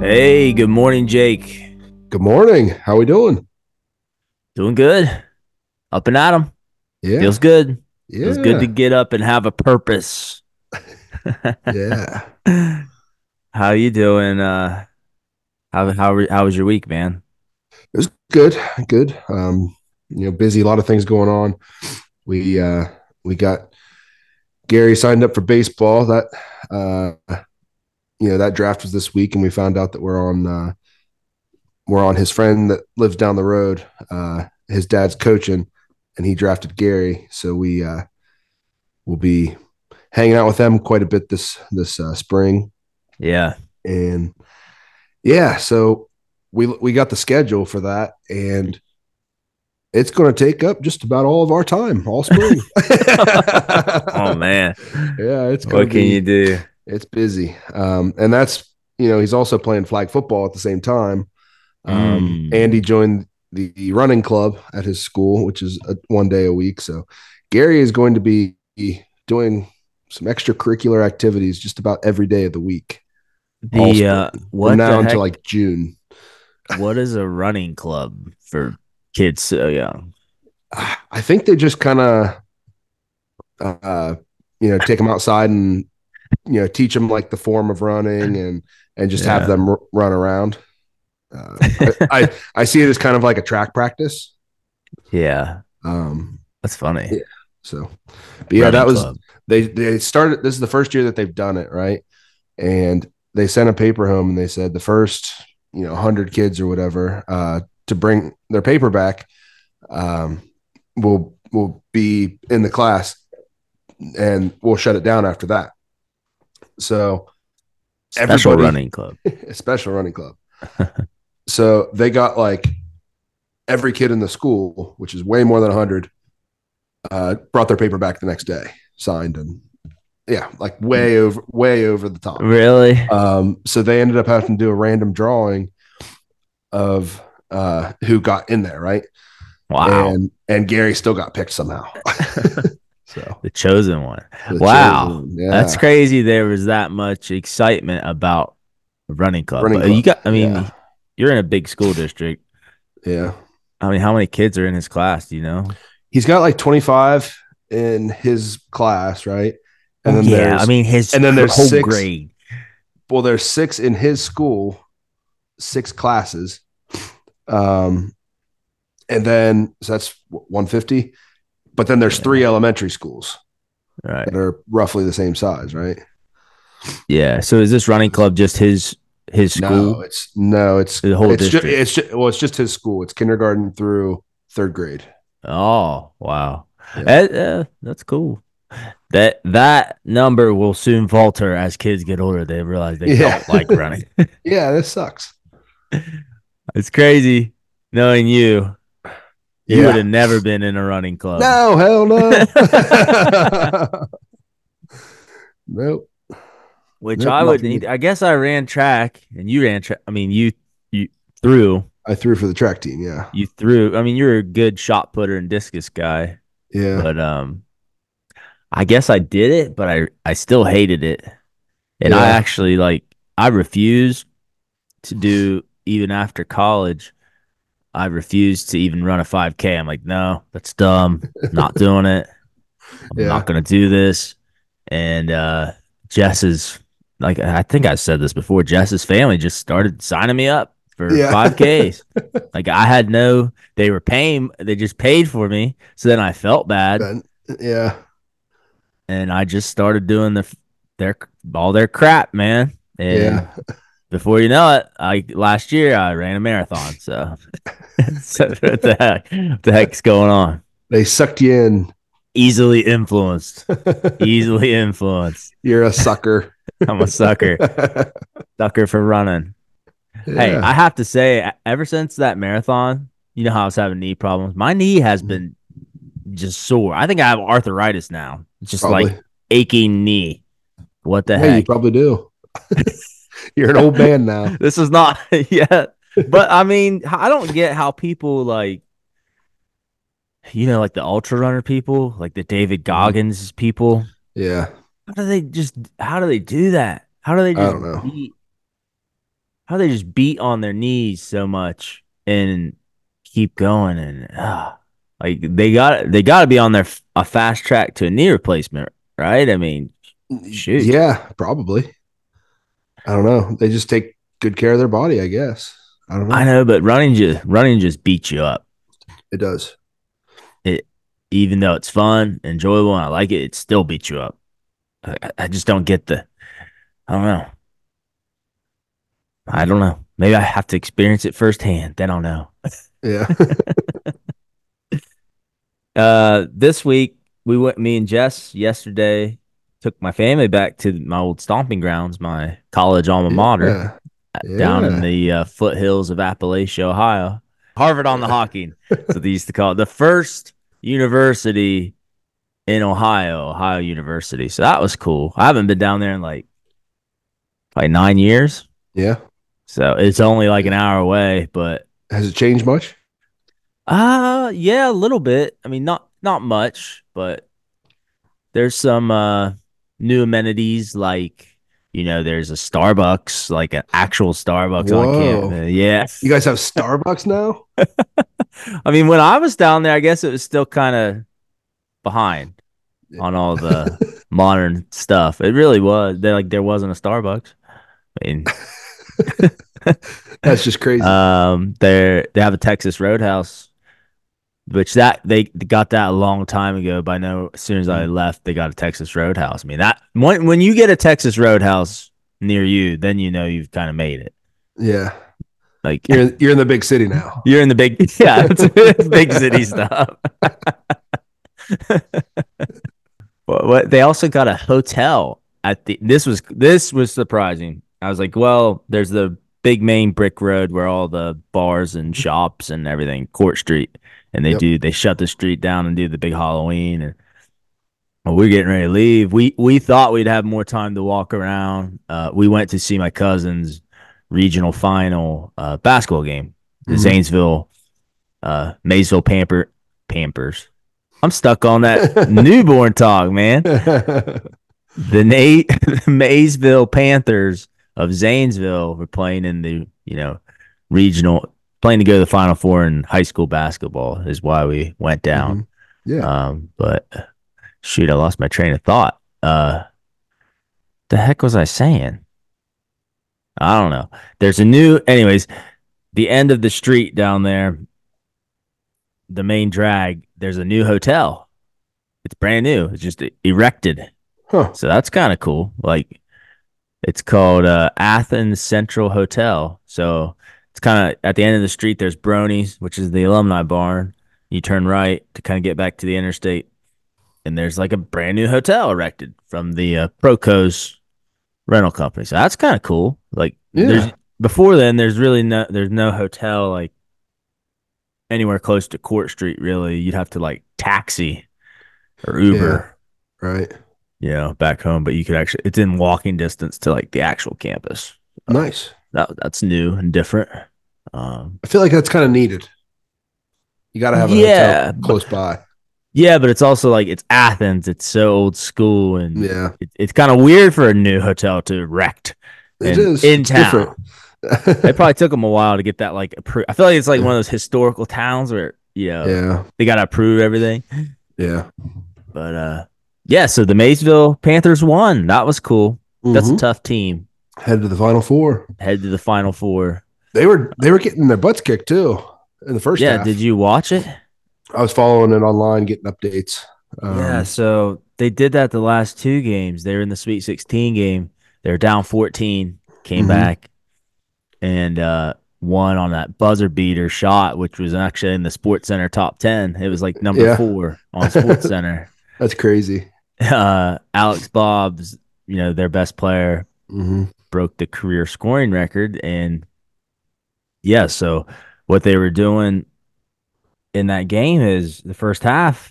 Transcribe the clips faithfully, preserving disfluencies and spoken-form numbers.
Hey, good morning, Jake. Good morning. How we doing? Doing good. Up and at 'em. Yeah, Feels good. Feels good to yeah, get up and have a purpose. yeah. How you doing? Uh, how how how was your week, man? It was good, good. Um, you know, busy, a lot of things going on. We uh we got Gary signed up for baseball. That uh you know, that draft was this week and we found out that we're on uh we're on his friend that lives down the road. Uh his dad's coaching and he drafted Gary. So we uh will be hanging out with them quite a bit this this uh, spring. Yeah. And yeah, so we we got the schedule for that, and it's going to take up just about all of our time all spring. Oh man, Yeah, it's going to what can you be do? it's busy, um, and that's you know he's also playing flag football at the same time. Um, Andy Mm. joined the running club at his school, which is a, one day a week. So Gary is going to be doing some extracurricular activities just about every day of the week all The spring uh, from what the now until heck? like June. What is a running club for kids so young? I think they just kind of, uh, you know, take them outside and you know teach them like the form of running and and just have Yeah, them r- run around. Uh, I, I I see it as kind of like a track practice. yeah, Um, that's funny. yeah. So, but yeah, that Running was club. they they started. This is the first year that they've done it, right? And they sent a paper home and they said the first you know hundred kids or whatever uh, to bring their paper back um, will will be in the class and we'll shut it down after that. So Special everybody, running club. a special running club. So they got like every kid in the school, which is way more than one hundred, uh, brought their paper back the next day, signed, and yeah, like way over, way over the top. Really? Um, so they ended up having to do a random drawing of uh, who got in there, right? Wow. And and Gary still got picked somehow. So The chosen one. the chosen Wow. one, That's yeah, crazy there was that much excitement about a running club. running But you club, got I yeah, mean, you're in a big school district. yeah. I mean, how many kids are in his class, do you know? He's got like twenty-five in his class, right? And Oh then yeah, I there's mean his and then cr- there's whole six. grade. Well, there's six in his school, six classes. Um, and then so that's one hundred fifty. But then there's three Yeah. elementary schools that Right. are roughly the same size, right? Yeah. So is this running club just his his No, school? it's no, it's The whole it's just district. it's just well, it's just his school. It's kindergarten through third grade. Oh, wow. Yeah, That, uh, that's cool. That that number will soon falter as kids get older. They realize they yeah, don't like running. yeah. This sucks. It's crazy knowing you. You would Yeah. have never been in a running club. No, hell no. Nope, Which nope, I not would for me. need. I guess I ran track and you ran track. I mean, you you threw, I threw for the track team. Yeah, you threw. I mean, you're a good shot putter and discus guy, yeah, but um, I guess I did it, but I I still hated it, and I yeah. actually like I refused to do even after college. I refused to even run a five K. I'm like, no, that's dumb. Not doing it. I'm not Yeah. gonna do this. And uh Jess is like I think I said this before, Jess's family just started signing me up for Yeah. five Ks. Like I had no they were paying they just paid for me. So then I felt bad Ben, yeah. and I just started doing the their all their crap, man. And Yeah. before you know it, I last year I ran a marathon. So, so what the heck? What the heck's going on? They sucked you in. Easily influenced. Easily influenced. You're a sucker. I'm a sucker. Sucker for running. Hey, I Yeah. have to say, ever since that marathon, you know how I was having knee problems. My knee has Mhm. been just sore. I think I have arthritis now. It's just like Probably. aching knee. What the Yeah, you heck? probably do. You're an old man now. This is not yet. But I mean, I don't get how people like, you know, like the ultra runner people, like the David Mhm. Goggins people. Yeah. How do they just, how do they do that? How do they I just don't know. beat how they just beat on their knees so much and keep going and uh, like they got they got to be on their a fast track to a knee replacement, right? I mean, shoot. Yeah, probably. I don't know. They just take good care of their body, I guess. I don't I know. know, but running just running just beats you up. It does. It even though it's fun, enjoyable, and I like it, it still beats you up. I, I just don't get the. I don't know. I don't know. Maybe I have to experience it firsthand. Then I'll know. Yeah. Uh, this week we went. Me and Jess yesterday took my family back to my old stomping grounds, my college alma mater, Yeah. down in Yeah. the uh, foothills of Appalachia, Ohio. Harvard on the Hocking, so they used to call it the first university in Ohio, Ohio University. So that was cool. I haven't been down there in like probably nine years. Yeah. So it's only like an hour away, but Has it changed much? uh yeah, a little bit. I mean, not not much, but there's some uh new amenities like you know, there's a Starbucks, like an actual Starbucks on Whoa. campus. Yeah. You guys have Starbucks now? I mean, when I was down there, I guess it was still kind of behind Yeah. on all the modern stuff. It really was. There like there wasn't a Starbucks. I mean, That's just crazy. um, they they have a Texas Roadhouse, which that they got that a long time ago. But I know as soon as I left, they got a Texas Roadhouse. I mean that when when you get a Texas Roadhouse near you, then you know you've kind of made it. Yeah. Like You're in, you're in the big city now. you're in the big yeah, it's big city stuff. What, what they also got a hotel at the this was this was surprising. I was like, well, there's the big main brick road where all the bars and shops and everything, Court Street, and they Yep. do they shut the street down and do the big Halloween. And well, we're getting ready to leave. We we thought we'd have more time to walk around. Uh, we went to see my cousin's regional final uh, basketball game, the Mhm. Zanesville, uh, Maysville Pamper Pampers. I'm stuck on that newborn talk, man. The Nate the Maysville Panthers of Zanesville were playing in the, you know, regional, playing to go to the Final Four in high school basketball is why we went down. Mhm. Yeah. Um, but shoot, I lost my train of thought. Uh, the heck was I saying? I don't know. There's a new, anyways, the end of the street down there, the main drag, there's a new hotel. It's brand new. It's just erected. Huh. So that's kind of cool. Like it's called uh, Athens Central Hotel. So it's kind of at the end of the street. There's Bronies, which is the alumni barn. You turn right to kind of get back to the interstate, and there's like a brand new hotel erected from the uh, Procos rental company. So that's kind of cool. Like there's Yeah. before then, there's really no there's no hotel like anywhere close to Court Street. Really, you'd have to like taxi or Yeah. Uber, Right. you know, back home. But you could actually it's in walking distance to like the actual campus. Nice. That that's new and different. Um, I feel like that's kind of needed. You got to have a yeah, hotel but, close by. yeah, but it's also like it's Athens. It's so old school, and Yeah. it, it's kind of weird for a new hotel to erect It in is. in It's town. different. It probably took them a while to get that like approved. I feel like it's like one of those historical towns where you know Yeah. they got to approve everything. Yeah. But uh, yeah. So the Maysville Panthers won. That was cool. That's a Mhm. tough team. Head to the Final Four. Head to the Final Four. They were they were getting their butts kicked too in the first Yeah. half. Did you watch it? I was following it online, getting updates. Yeah, Um, so they did that the last two games. They were in the Sweet sixteen game. They were down fourteen, came Mhm. back and uh, won on that buzzer beater shot, which was actually in the Sports Center top ten. It was like number Yeah. four on Sports Center. That's crazy. Uh, Alex Bob's, you know, their best player, Hmm. broke the career scoring record. And yeah, so what they were doing in that game is the first half,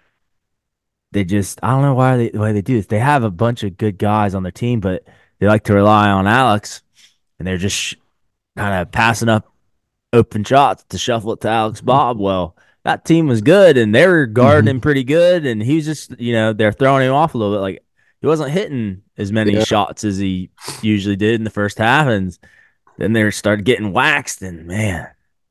they just I don't know why they the way they do this. They have a bunch of good guys on their team, but they like to rely on Alex, and they're just sh- kind of passing up open shots to shuffle it to Alex Bob. Well, that team was good, and they were guarding Hmm. him pretty good, and he was just you know they're throwing him off a little bit. Like he wasn't hitting as many Yeah. shots as he usually did in the first half, and then they started getting waxed, and man,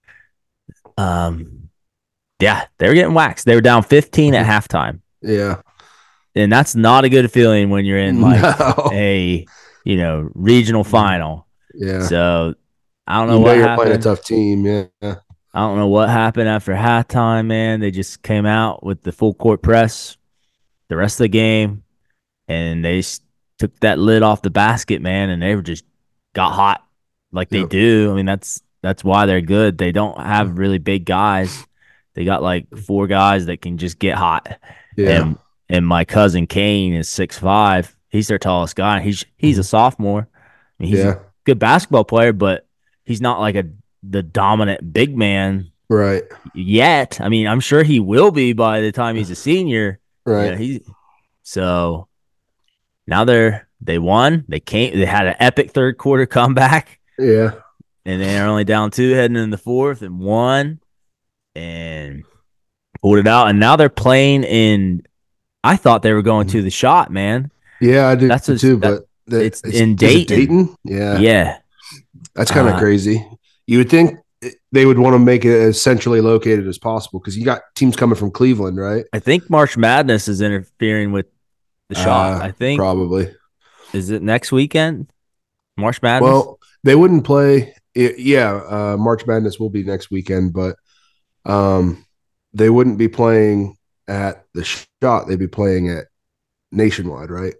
um, yeah, they were getting waxed. They were down fifteen at halftime, Yeah. and that's not a good feeling when you're in like No. a you know regional final. Yeah. So I don't know You know what you're playing a happened. tough team. Yeah. I don't know what happened after halftime, man. They just came out with the full court press the rest of the game, and they took that lid off the basket, man, and they were just got hot like they Yep. do. I mean, that's that's why they're good. They don't have really big guys. They got like four guys that can just get hot. Yeah. And and my cousin Kane is six five. He's their tallest guy. He's he's a Mhm. sophomore. I mean, he's a Yeah. good basketball player, but he's not like a the dominant big man Right. yet. I mean, I'm sure he will be by the time he's a senior. You Right. know, he so now they're they won. They came. They had an epic third quarter comeback, Yeah. and they're only down two heading in the fourth, and won and pulled it out. And now they're playing in. I thought they were going to Mhm. the shot, man. Yeah, I do That's a too, that. but the, It's it's in is it Dayton. Dayton? Yeah. Yeah. That's kind of Uh, crazy. You would think they would want to make it as centrally located as possible because you got teams coming from Cleveland, right? I think March Madness is interfering with the shot. Uh, I think probably. is it next weekend? March Madness. Well, they wouldn't play. It, yeah, uh, March Madness will be next weekend, but um, they wouldn't be playing at the shot. They'd be playing at Nationwide, right?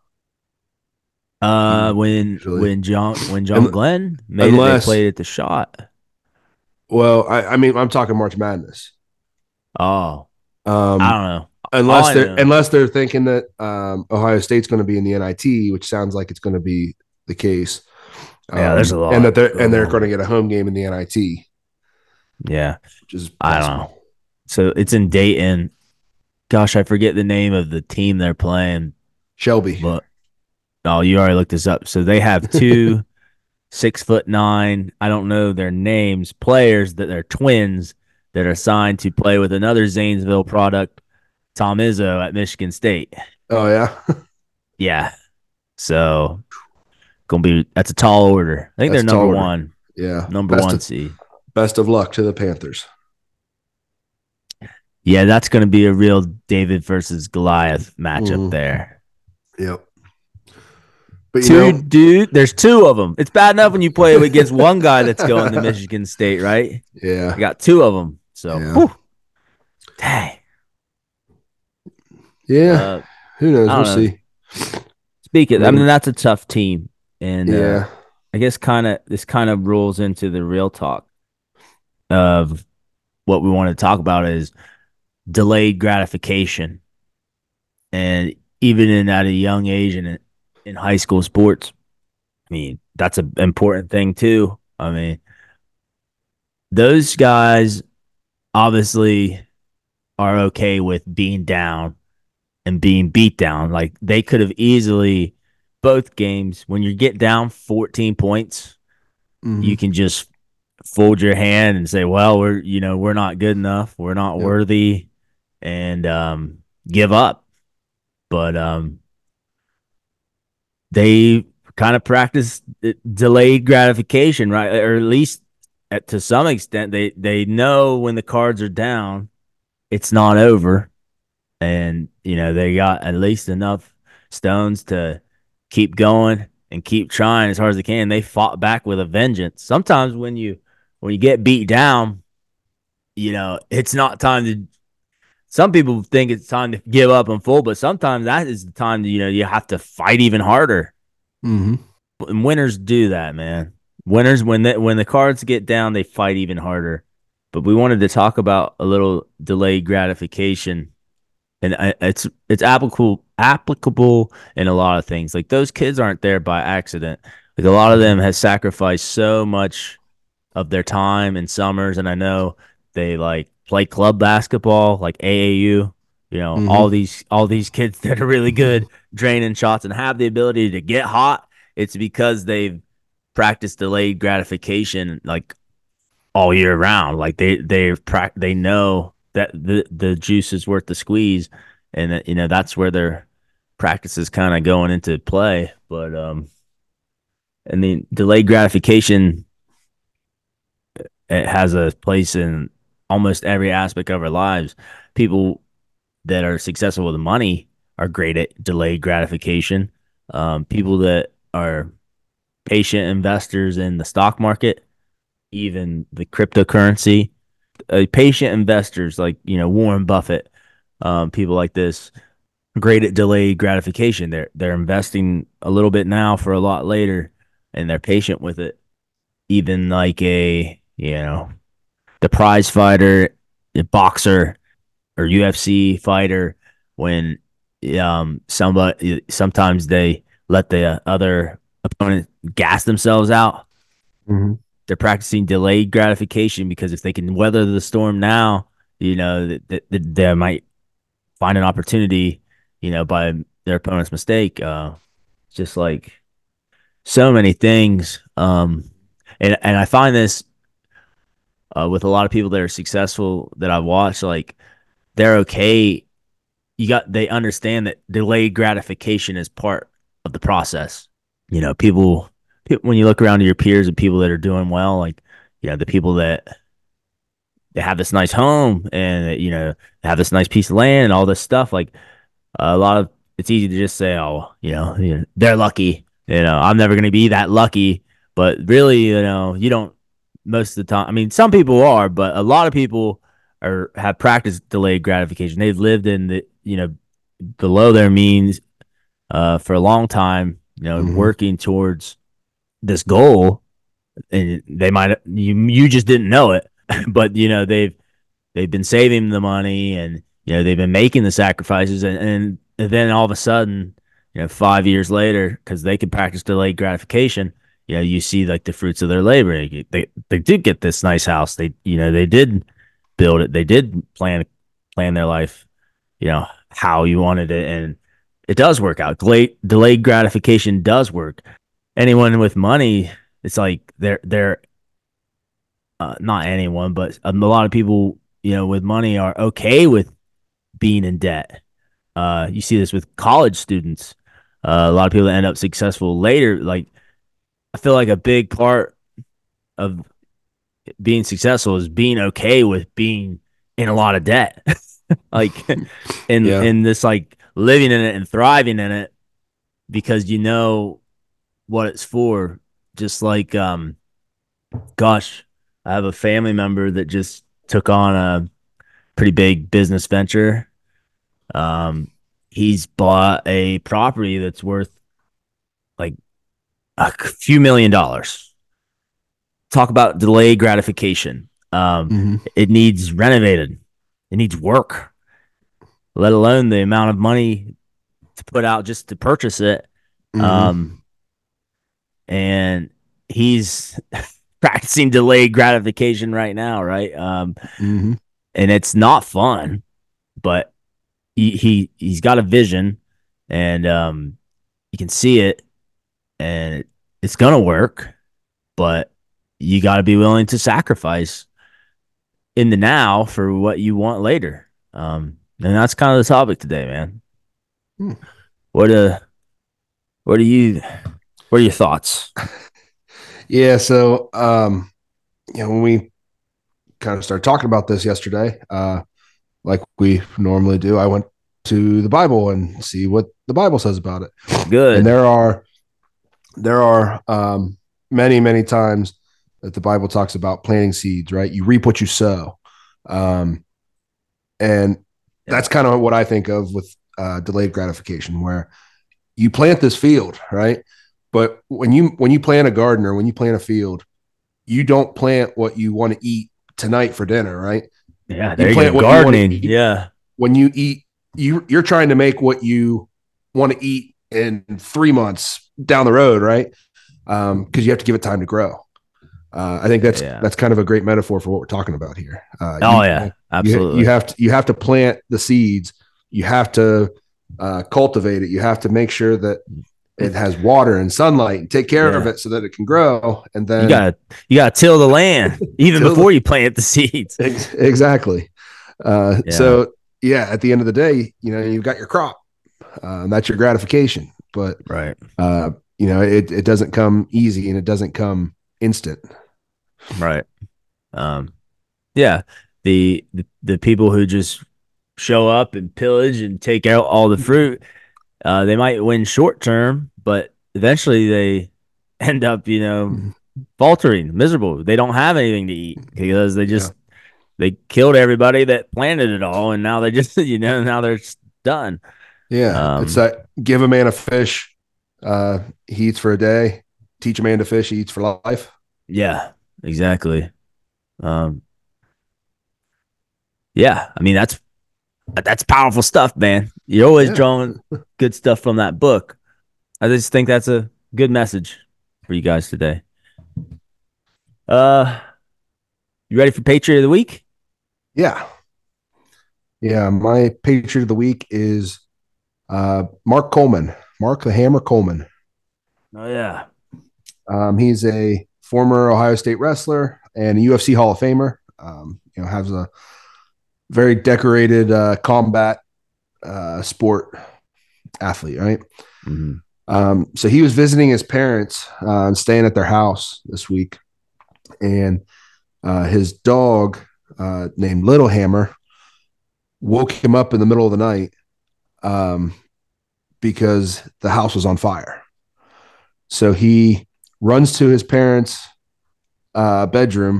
Uh, when Usually, when John when John and Glenn made it, they unless, played at the shot. well, I, I mean, I'm talking March Madness. Oh, I Um, don't know. All unless I they're know, unless they're thinking that um, Ohio State's going to be in the N I T, which sounds like it's going to be the case, yeah, there's a um, and lot that they're and going they're going to on. get a home game in the N I T, Yeah, which is I don't possible. know. So it's in Dayton. Gosh, I forget the name of the team they're playing, Shelby. but oh, you already looked this up. So they have two six foot nine, I don't know their names, players that are twins that are signed to play with another Zanesville product, Tom Izzo at Michigan State. Oh yeah, Yeah. So gonna be that's a tall order. I think they're that's a number tall order. one, Yeah, number best one of seed. best of luck to the Panthers. Yeah, that's gonna be a real David versus Goliath matchup Mm, there. yep. But you Two know, dude, there's two of them. It's bad enough when you play against one guy that's going to Michigan State, right? yeah, You got two of them. So, yeah, whew, dang. yeah. Uh, Who knows? I We'll don't know. see. Speak I it. I mean, mean, that's a tough team, and uh, yeah. I guess kind of this kind of rolls into the real talk of what we want to talk about is delayed gratification, and even in at a young age and in high school sports, I mean that's an important thing too. I mean, those guys obviously are okay with being down and being beat down. Like they could have easily both games when you get down fourteen points, you Hmm. can just fold your hand and say, "Well, we're you know we're not good enough, we're not Yep. worthy," and um, give up. But um, they kind of practice delayed gratification, right? Or at least at, to some extent, they they know when the cards are down, it's not over, and you know they got at least enough stones to keep going and keep trying as hard as they can. They fought back with a vengeance. Sometimes when you when you get beat down, you know it's not time to. Some people think it's time to give up and full, but sometimes that is the time that you know you have to fight even harder. Hmm. And winners do that, man. Winners when the, when the cards get down, they fight even harder. But we wanted to talk about a little delayed gratification, and it's it's applicable applicable in a lot of things. Like those kids aren't there by accident. Like a lot of them has sacrificed so much of their time in summers, and I know they like play club basketball, like A A U. You know, all Hmm. these all these kids that are really good draining shots and have the ability to get hot. It's because they've practiced delayed gratification like all year round. Like they they pra- they know that the the juice is worth the squeeze, and that you know that's where their practice is kind of going into play. But um, I mean, delayed gratification, it has a place in almost every aspect of our lives. People that are successful with money are great at delayed gratification. Um, people that are patient investors in the stock market, even the cryptocurrency, uh, patient investors like, you know, Warren Buffett, um, people like this, great at delayed gratification. They're they're investing a little bit now for a lot later, and they're patient with it. Even like a, you know, the prize fighter, the boxer, or U F C fighter, when um somebody sometimes they let the other opponent gas themselves out. Mm-hmm. They're practicing delayed gratification because if they can weather the storm now, you know that, that, that they might find an opportunity, you know, by their opponent's mistake. Uh, just like so many things. Um, and and I find this uh, with a lot of people that are successful that I've watched, like they're okay. You got they understand that delayed gratification is part of the process. You know, people, people when you look around to your peers and people that are doing well, like, you know, the people that they have this nice home and, you know, have this nice piece of land and all this stuff, like a lot of it's easy to just say, oh, you know, you know they're lucky. You know, I'm never going to be that lucky. But really, you know, you don't most of the time. I mean, some people are, but a lot of people are have practiced delayed gratification. They've lived in the, you know, below their means uh, for a long time, you know, Mm-hmm. working towards this goal. And they might you you just didn't know it, but you know they've they've been saving the money and you know they've been making the sacrifices and, and then all of a sudden, you know, five years later, because they can practice delayed gratification, you know, you see like the fruits of their labor. They they did get this nice house. They, you know, they did build it. They did plan plan their life, you know, how you wanted it, and it does work out. Delayed delayed gratification does work. Anyone with money, it's like they're they're uh, not anyone, but a lot of people, you know, with money are okay with being in debt. Uh, you see this with college students. Uh, a lot of people that end up successful later, like I feel like a big part of being successful is being okay with being in a lot of debt. Like in Yeah. in this like living in it and thriving in it because you know what it's for. Just like um gosh, I have a family member that just took on a pretty big business venture. Um, he's bought a property that's worth like a few million dollars. Talk about delayed gratification. Um, Mm-hmm. it needs renovated. It needs work, let alone the amount of money to put out just to purchase it. Mm-hmm. Um, and he's practicing delayed gratification right now, right? Um, Mm-hmm. and it's not fun, but he, he he's got a vision, and um, you can see it, and it, it's gonna work, but you got to be willing to sacrifice in the now for what you want later. Um, and that's kind of the topic today, man. What uh, what are you? What are your thoughts? Yeah. So, um, you know, when we kind of started talking about this yesterday, uh, like we normally do, I went to the Bible and see what the Bible says about it. And Good. there are there are um, many many times that the Bible talks about planting seeds. Right, you reap what you sow, um, and Yeah. that's kind of what I think of with uh, delayed gratification, where you plant this field, right? But when you when you plant a garden or when you plant a field, you don't plant what you want to eat tonight for dinner, right? Yeah. You There you go. plant what you want to Gardening. eat Yeah. when you eat. You you're trying to make what you want to eat in three months down the road, right? Because um, you have to give it time to grow. Uh, I think that's Yeah. that's kind of a great metaphor for what we're talking about here. Uh, Oh you yeah. you you Absolutely. have to you have to plant the seeds. You have to uh, cultivate it. You have to make sure that it has water and sunlight and take care of Yeah. it so that it can grow. And You then gotta you gotta till the land even till the, before you plant the seeds. ex- exactly. Uh, Yeah. so yeah, at the end of the day, you know, you've got your crop. Uh, and that's your gratification. But Right. uh, you know, it, it doesn't come easy and it doesn't come instant. Right. Um, yeah. The, the the people who just show up and pillage and take out all the fruit, uh, they might win short term, but eventually they end up, you know, Mhm. faltering, miserable. They don't have anything to eat because they Yeah. just they killed everybody that planted it all, and now they just, you know, now they're just done. Yeah. It's Um, that give a man a fish, uh, he eats for a day. Teach a man to fish, he eats for life. yeah, exactly. Um, yeah, I mean that's that's powerful stuff, man. You're always Yeah. drawing good stuff from that book. I just think that's a good message for you guys today. Uh, you ready for Patriot of the Week? Yeah. Yeah. My Patriot of the week is uh, Mark Coleman, Mark the Hammer Coleman. Oh yeah. Um, he's a former Ohio State wrestler and a U F C Hall of Famer. Um, you know, has a very decorated uh, combat uh, sport athlete, right? Mhm. Um, so he was visiting his parents uh, and staying at their house this week, and uh, his dog uh, named Little Hammer woke him up in the middle of the night um, because the house was on fire. So he runs to his parents' uh, bedroom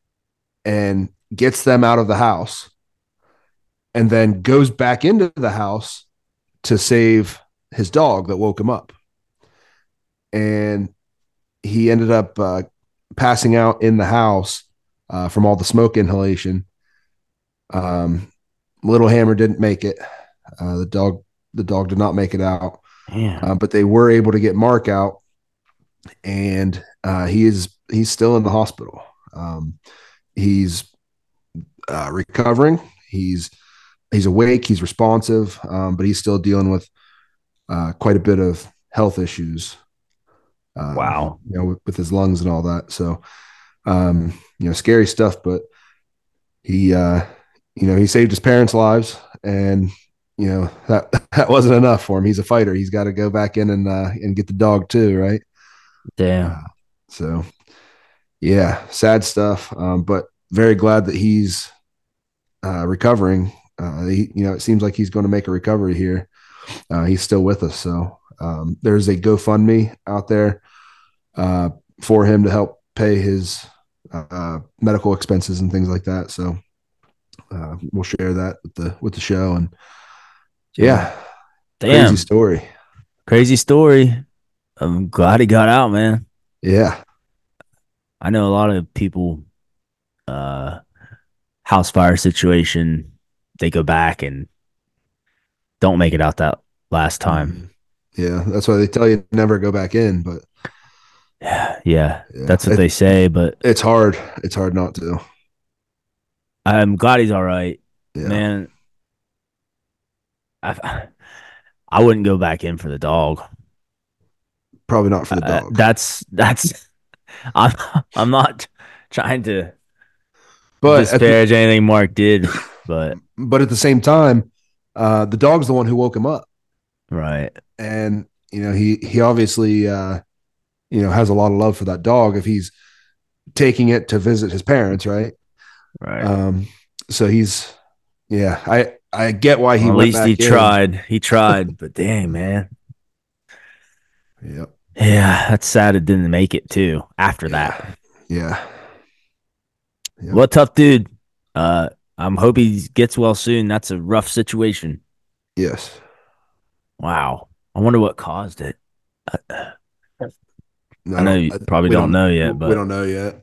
and gets them out of the house, and then goes back into the house to save his dog that woke him up. And he ended up uh, passing out in the house uh, from all the smoke inhalation. Um, Little Hammer didn't make it. Uh, the dog, the dog did not make it out, Yeah. uh, but they were able to get Mark out, and uh, he is he's still in the hospital. Um, he's uh, recovering. He's he's awake. He's responsive, um, but he's still dealing with uh, quite a bit of health issues. Um, Wow. you know, with, with his lungs and all that. So, um, you know, scary stuff. But he, uh, you know, he saved his parents' lives, and you know that that wasn't enough for him. He's a fighter. He's got to go back in and uh, and get the dog too, right? Uh, Damn. so yeah, sad stuff. Um, but very glad that he's uh, recovering. Uh, he, you know, it seems like he's going to make a recovery here. Uh, he's still with us, so um, there's a GoFundMe out there uh, for him to help pay his uh, medical expenses and things like that. So uh, we'll share that with the with the show. And Yeah. yeah, crazy Damn. story. Crazy story. I'm glad he got out, man. Yeah, I know a lot of people, uh, house fire situation, they go back and don't make it out that last time. Mhm. Yeah. That's why they tell you never go back in. But Yeah, yeah, yeah, that's what they it, say. But it's hard. It's hard not to. I'm glad he's all right, Yeah, man. I I wouldn't go back in for the dog. probably not for the Uh, dog. that's that's I'm I'm not trying to But at the disparage anything Mark did, but but at the same time, uh, the dog's the one who woke him up, right, and you know he he obviously uh, you know has a lot of love for that dog if he's taking it to visit his parents, right? right. Um, so he's yeah, I I get why he Well, at went least he back in. tried. He tried, but dang, man. Yep. Yeah, that's sad it didn't make it too after that. Yeah. Yeah. Yep. What tough dude. Uh, I'm hope he gets well soon. That's a rough situation. Yes. Wow. I wonder what caused it. I, I I know don't. you I, probably we don't don't. know yet, We but don't know yet.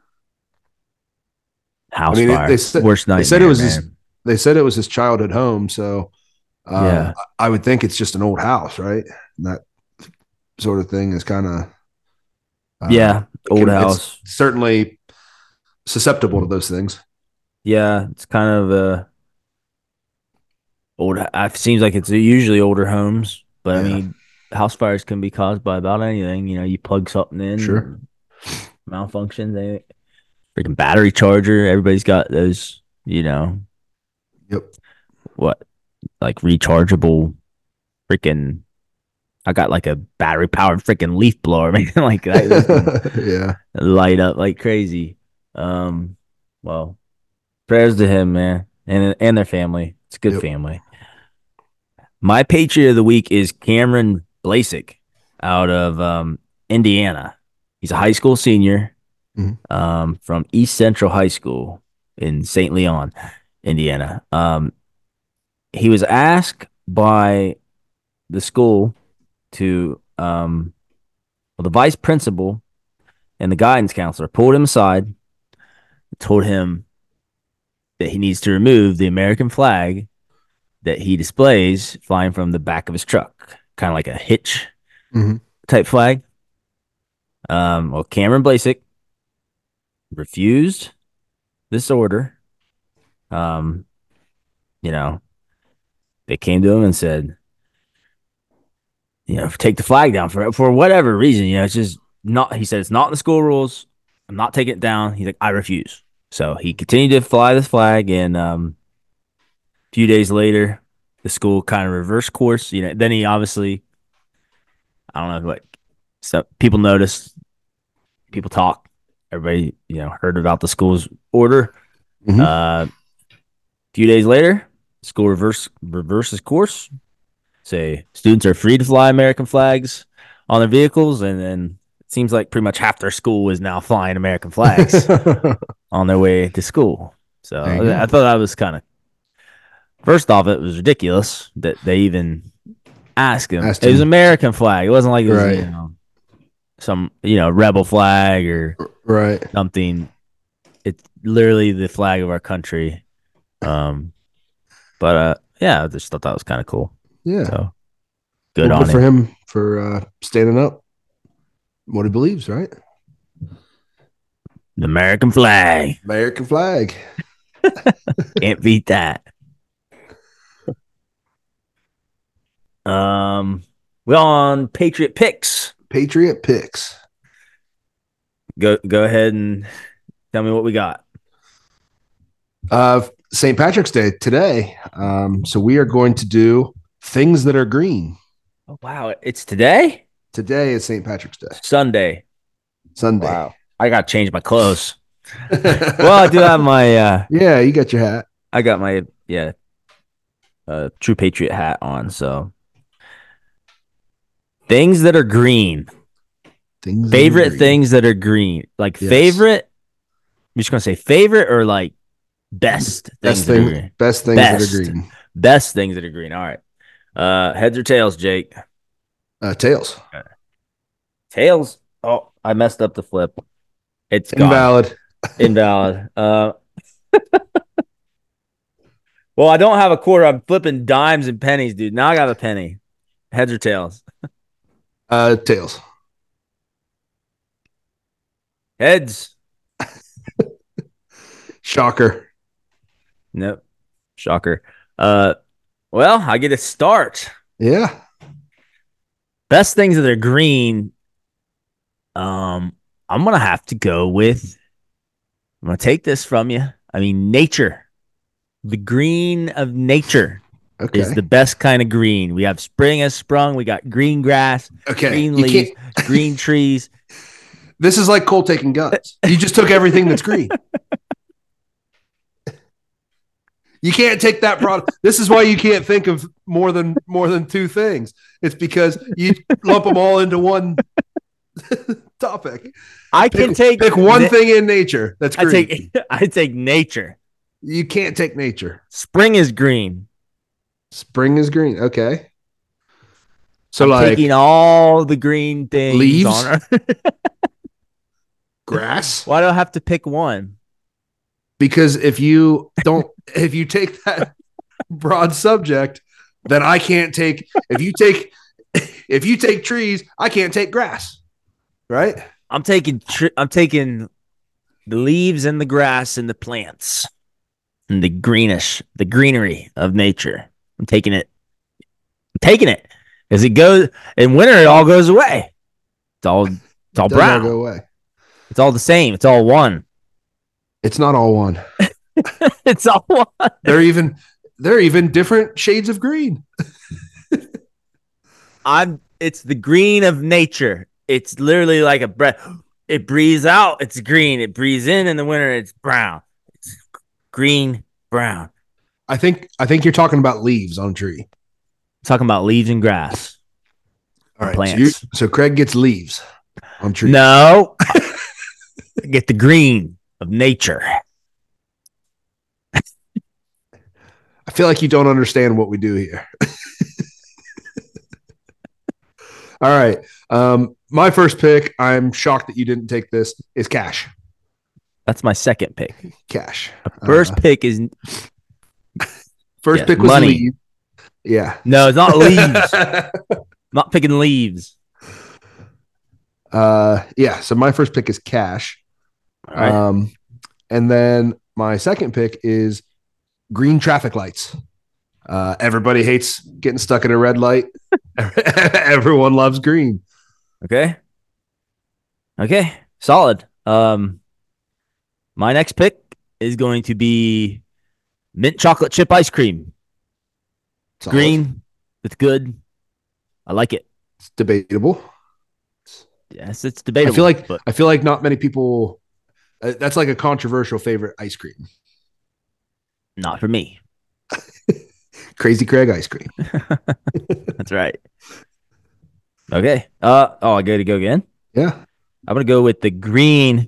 I house mean, it, they fire, said worst they said it nightmare, was his. man. They said it was his childhood home. So um, Yeah, I would think it's just an old house, right? And that sort of thing is kind of. Uh, yeah. it Old can. It's house. certainly susceptible to those things. Yeah, it's kind of uh old. It seems like it's usually older homes, but I Yeah. mean, house fires can be caused by about anything. You know, you plug something Sure. in, malfunction. They freaking battery charger. Everybody's got those. You know Yep. what? Like rechargeable freaking. I got like a battery powered freaking leaf blower, man. Like that, those things Yeah. light up like crazy. Um, well, prayers to him, man, and and their family. It's a good Yep. family. My Patriot of the week is Cameron Blasek out of um, Indiana. He's a high school senior Mhm. um, from East Central High School in Saint Leon, Indiana. Um, he was asked by the school to, um, well, the vice principal and the guidance counselor pulled him aside, told him that he needs to remove the American flag that he displays flying from the back of his truck, kind of like a hitch Mhm. type flag. Um, well, Cameron Blasek refused this order. Um, you know, they came to him and said, you know, take the flag down for for whatever reason. You know, it's just not. He said it's not in the school rules. I'm not taking it down. He's like, I refuse. So he continued to fly this flag, and um, a few days later, the school kind of reversed course. You know, then he obviously, I don't know what, so people noticed, people talk, everybody, you know, heard about the school's order. Mhm. Uh, a few days later, school reverse reverses course. Say students are free to fly American flags on their vehicles, and then it seems like pretty much half their school is now flying American flags There on their way to school. So you I, I go. thought that was kind of, first off, it was ridiculous that they even asked him. Asked It was him. American flag. It wasn't like it was, you Right. know, some, you know, rebel flag or Right. something. It's literally the flag of our country. Um, but uh, yeah, I just thought that was kind of cool. Yeah. So good Well, on good for him. him for uh, standing up what he believes, right? The American flag. American flag. Can't beat that. Um, we're on Patriot picks. Patriot picks. Go go ahead and tell me what we got. Uh, Saint Patrick's Day today. Um, so we are going to do things that are green. Oh wow, it's today? Today is Saint Patrick's Day. Sunday. Sunday. Wow. I gotta change my clothes. Well, I do have my uh Yeah, you got your hat. I got my yeah uh True Patriot hat on, so things that are green. Things that are Favorite green. things that are green. Like Yes. favorite. I'm just gonna say favorite or like best things Best that are thing, green. best things Best. that are green. Best things that are green. All right. Uh heads or tails, Jake? Uh, tails. Tails. Oh, I messed up the flip. It's gone. Invalid. Invalid. Uh well, I don't have a quarter. I'm flipping dimes and pennies, dude. Now I got a penny. Heads or tails? Uh, tails. Heads. Shocker. Nope. Shocker. Uh well, I get a start. Yeah. Best things that are green. Um, I'm gonna have to go with. I'm gonna take this from you. I mean, nature. The green of nature Okay. is the best kind of green. We have spring has sprung. We got green grass, Okay. green You leaves, can't- green trees. This is like Cole taking guns. You just took everything that's green. You can't take that product. This is why you can't think of more than more than two things. It's because you lump them all into one topic. I can Pick, take pick one na- thing in nature that's I green. take I take nature. You can't take nature. Spring is green. Spring is green. Okay. So I'm like taking all the green things leaves? on Earth. grass. Why do I have to pick one? Because if you don't, if you take that broad subject, then I can't take. If you take, if you take trees, I can't take grass. Right? I'm taking tr- I'm taking the leaves and the grass and the plants and the greenish, the greenery of nature. I'm taking it. I'm taking it as it goes in winter. It all goes away. It's all it's all It does brown. all go away. It's all the same. It's all one. It's not all one. It's all one. They're even they're even different shades of green. I'm It's the green of nature. It's literally like a breath. It breathes out, it's green. It breathes in in the winter, it's brown. It's green, brown. I think I think you're talking about leaves on a tree. Talking about leaves and grass All and right. So you plants. so Craig gets leaves on trees. No. Get the green of nature. I feel like you don't understand what we do here. All right. Um, my first pick, I'm shocked that you didn't take this, is cash. That's my second pick. Cash. First uh, pick is first yes, pick was money. Leave. Yeah. No, it's not leaves. I'm not picking leaves. Uh, yeah. So my first pick is cash. All right. Um, and then my second pick is green traffic lights. Uh, everybody hates getting stuck in a red light. Everyone loves green. Okay. Okay. Solid. Um, my next pick is going to be mint chocolate chip ice cream. It's green. It's good. I like it. It's debatable. Yes, it's debatable. I feel like but... I feel like not many people. Uh, that's like a controversial favorite ice cream. Not for me. Crazy Craig ice cream. That's right. Okay. Uh oh, I got to go again. Yeah. I'm gonna go with the green.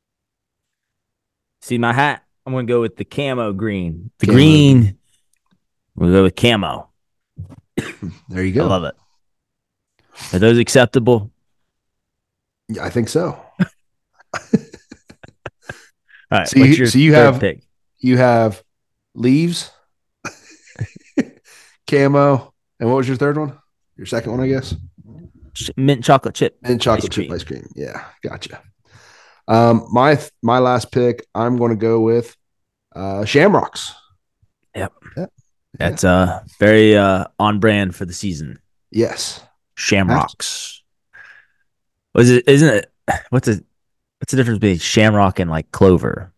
See my hat? I'm gonna go with the camo green. The camo. Green. We'll go with camo. There you go. I love it. Are those acceptable? Yeah, I think so. All right. So you, so you have pick? you have leaves, camo, and what was your third one? Your second one, I guess. Mint chocolate chip. Mint chocolate ice chip cream. ice cream. Yeah, gotcha. Um, my my last pick, I'm going to go with uh, Shamrocks. Yep. yep. That's uh very uh on brand for the season. Yes. Shamrocks. Was it? Isn't it? What's the what's the difference between shamrock and like clover?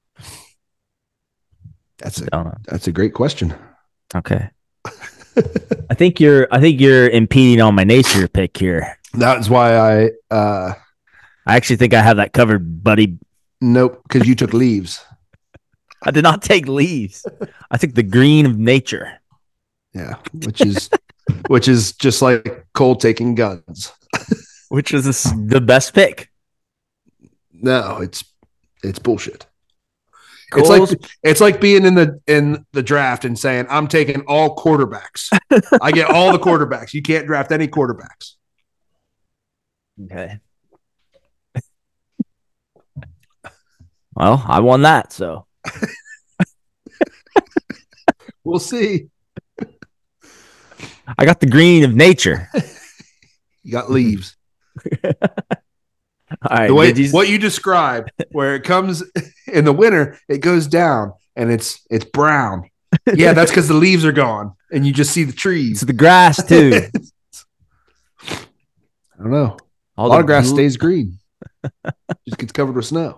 That's a that's a great question. Okay. I think you're I think you're impeding on my nature pick here. That's why I uh I actually think I have that covered, buddy. Nope, because you took leaves. I did not take leaves. I took the green of nature. Yeah, which is which is just like Cole taking guns. Which is the best pick. No, it's it's bullshit. Cole's, it's like it's like being in the in the draft and saying, I'm taking all quarterbacks. I get all the quarterbacks. You can't draft any quarterbacks. Okay. Well, I won that, so we'll see. I got the green of nature. You got leaves. All right, the way you... what you described, where it comes in the winter, it goes down and it's it's brown. Yeah, that's because the leaves are gone and you just see the trees. It's the grass too. I don't know. All a lot of grass blue... stays green. Just gets covered with snow.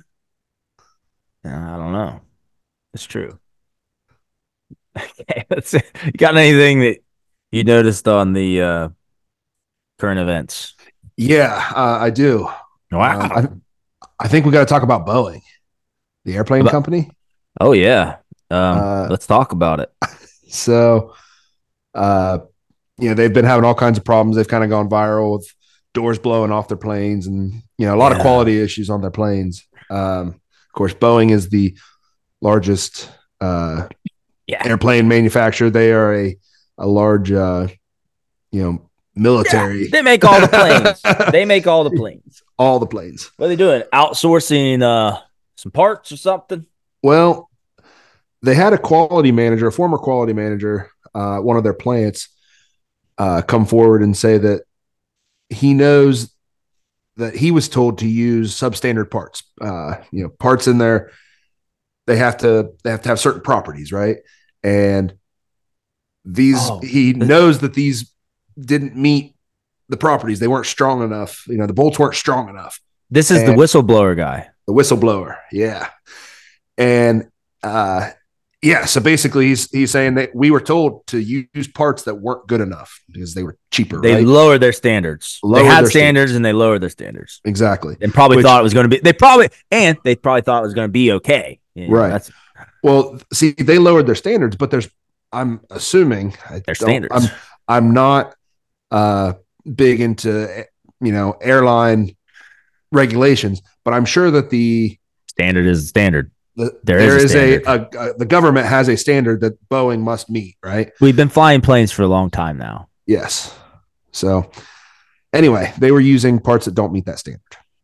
I don't know. It's true. Okay, let's see. You got anything that you noticed on the uh, current events? Yeah, uh, I do. Wow. Um, I, I think we got to talk about Boeing, the airplane about, company. Oh, yeah. Um, uh, let's talk about it. So, uh, you know, they've been having all kinds of problems. They've kind of gone viral with doors blowing off their planes and, you know, a lot yeah. of quality issues on their planes. Um, of course, Boeing is the largest uh, yeah. airplane manufacturer. They are a, a large, uh, you know, military. Yeah, they make all the planes. They make all the planes. All the planes. What are they doing? Outsourcing uh, some parts or something? Well, they had a quality manager, a former quality manager, uh, one of their plants, uh, come forward and say that he knows that he was told to use substandard parts. Uh, you know, parts in there, they have to they have to have certain properties, right? And these oh. he knows that these didn't meet the properties. They weren't strong enough. You know, the bolts weren't strong enough. This is and the whistleblower guy. The whistleblower, yeah. And uh, Yeah, so basically he's he's saying that we were told to use parts that weren't good enough because they were cheaper. They right? lowered their standards. Lowered they had their standards, standards. and they lowered their standards. Exactly. And probably Which, thought it was going to be. They probably and they probably thought it was going to be okay. You know, right. That's well, see, they lowered their standards, but there's. I'm assuming I their standards. I'm I'm not uh, big into you know airline regulations, but I'm sure that the standard is standard. The, there, there is, a, is a, a, a the government has a standard that Boeing must meet, right? We've been flying planes for a long time now. Yes. So anyway, they were using parts that don't meet that standard.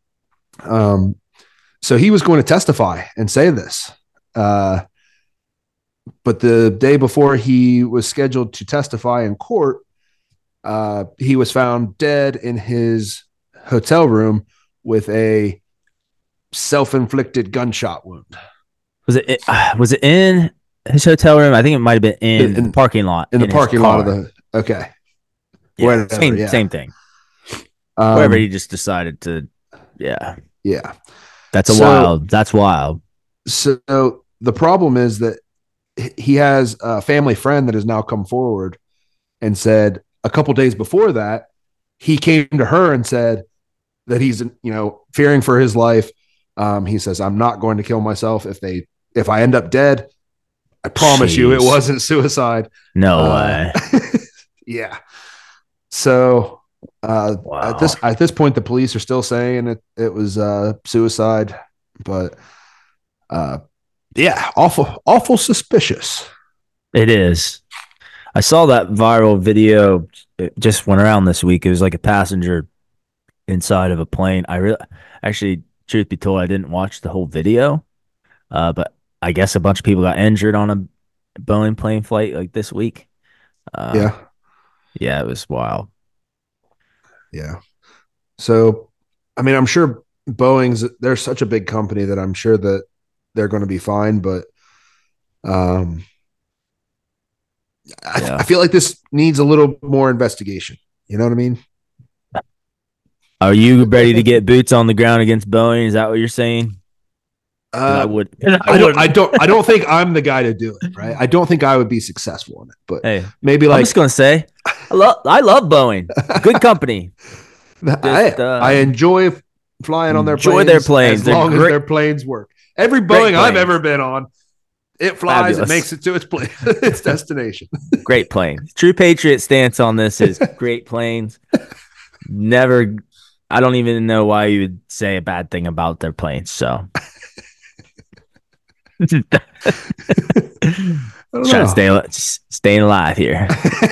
Um, so he was going to testify and say this, uh, but the day before he was scheduled to testify in court, uh, he was found dead in his hotel room with a self-inflicted gunshot wound. Was it uh, was it in his hotel room? I think it might have been in, in the parking lot. In the in parking lot of the okay. Yeah, Whatever, same yeah. same thing. Um, Wherever he just decided to, yeah, yeah. That's a so, wild. That's wild. So the problem is that he has a family friend that has now come forward and said a couple days before that he came to her and said that he's you know fearing for his life. Um, he says, "I'm not going to kill myself if they if I end up dead. I promise Jeez. you, it wasn't suicide." No uh, way. Yeah. So uh, wow. at this at this point, the police are still saying it it was uh, suicide, but uh, yeah, awful, awful suspicious. It is. I saw that viral video. It just went around this week. It was like a passenger inside of a plane. I really, actually, truth be told, I didn't watch the whole video, uh, but I guess a bunch of people got injured on a Boeing plane flight like this week. Uh, yeah. Yeah, it was wild. Yeah. So, I mean, I'm sure Boeing's, they're such a big company that I'm sure that they're going to be fine, but um, I, yeah. I feel like this needs a little more investigation. You know what I mean? Are you ready to get boots on the ground against Boeing? Is that what you're saying? Uh, I would. I, I don't. I don't. I don't think I'm the guy to do it. Right. I don't think I would be successful in it. But hey, maybe like I'm just gonna say, I love. I love Boeing. Good company. Just, I, uh, I enjoy flying on their enjoy planes. their planes as They're long great, as their planes work. Every Boeing I've ever been on, it flies. Fabulous. It makes it to its plane, its destination. Great plane. True Patriot stance on this is great planes. Never. I don't even know why you would say a bad thing about their planes. So. Trying to stay staying alive here.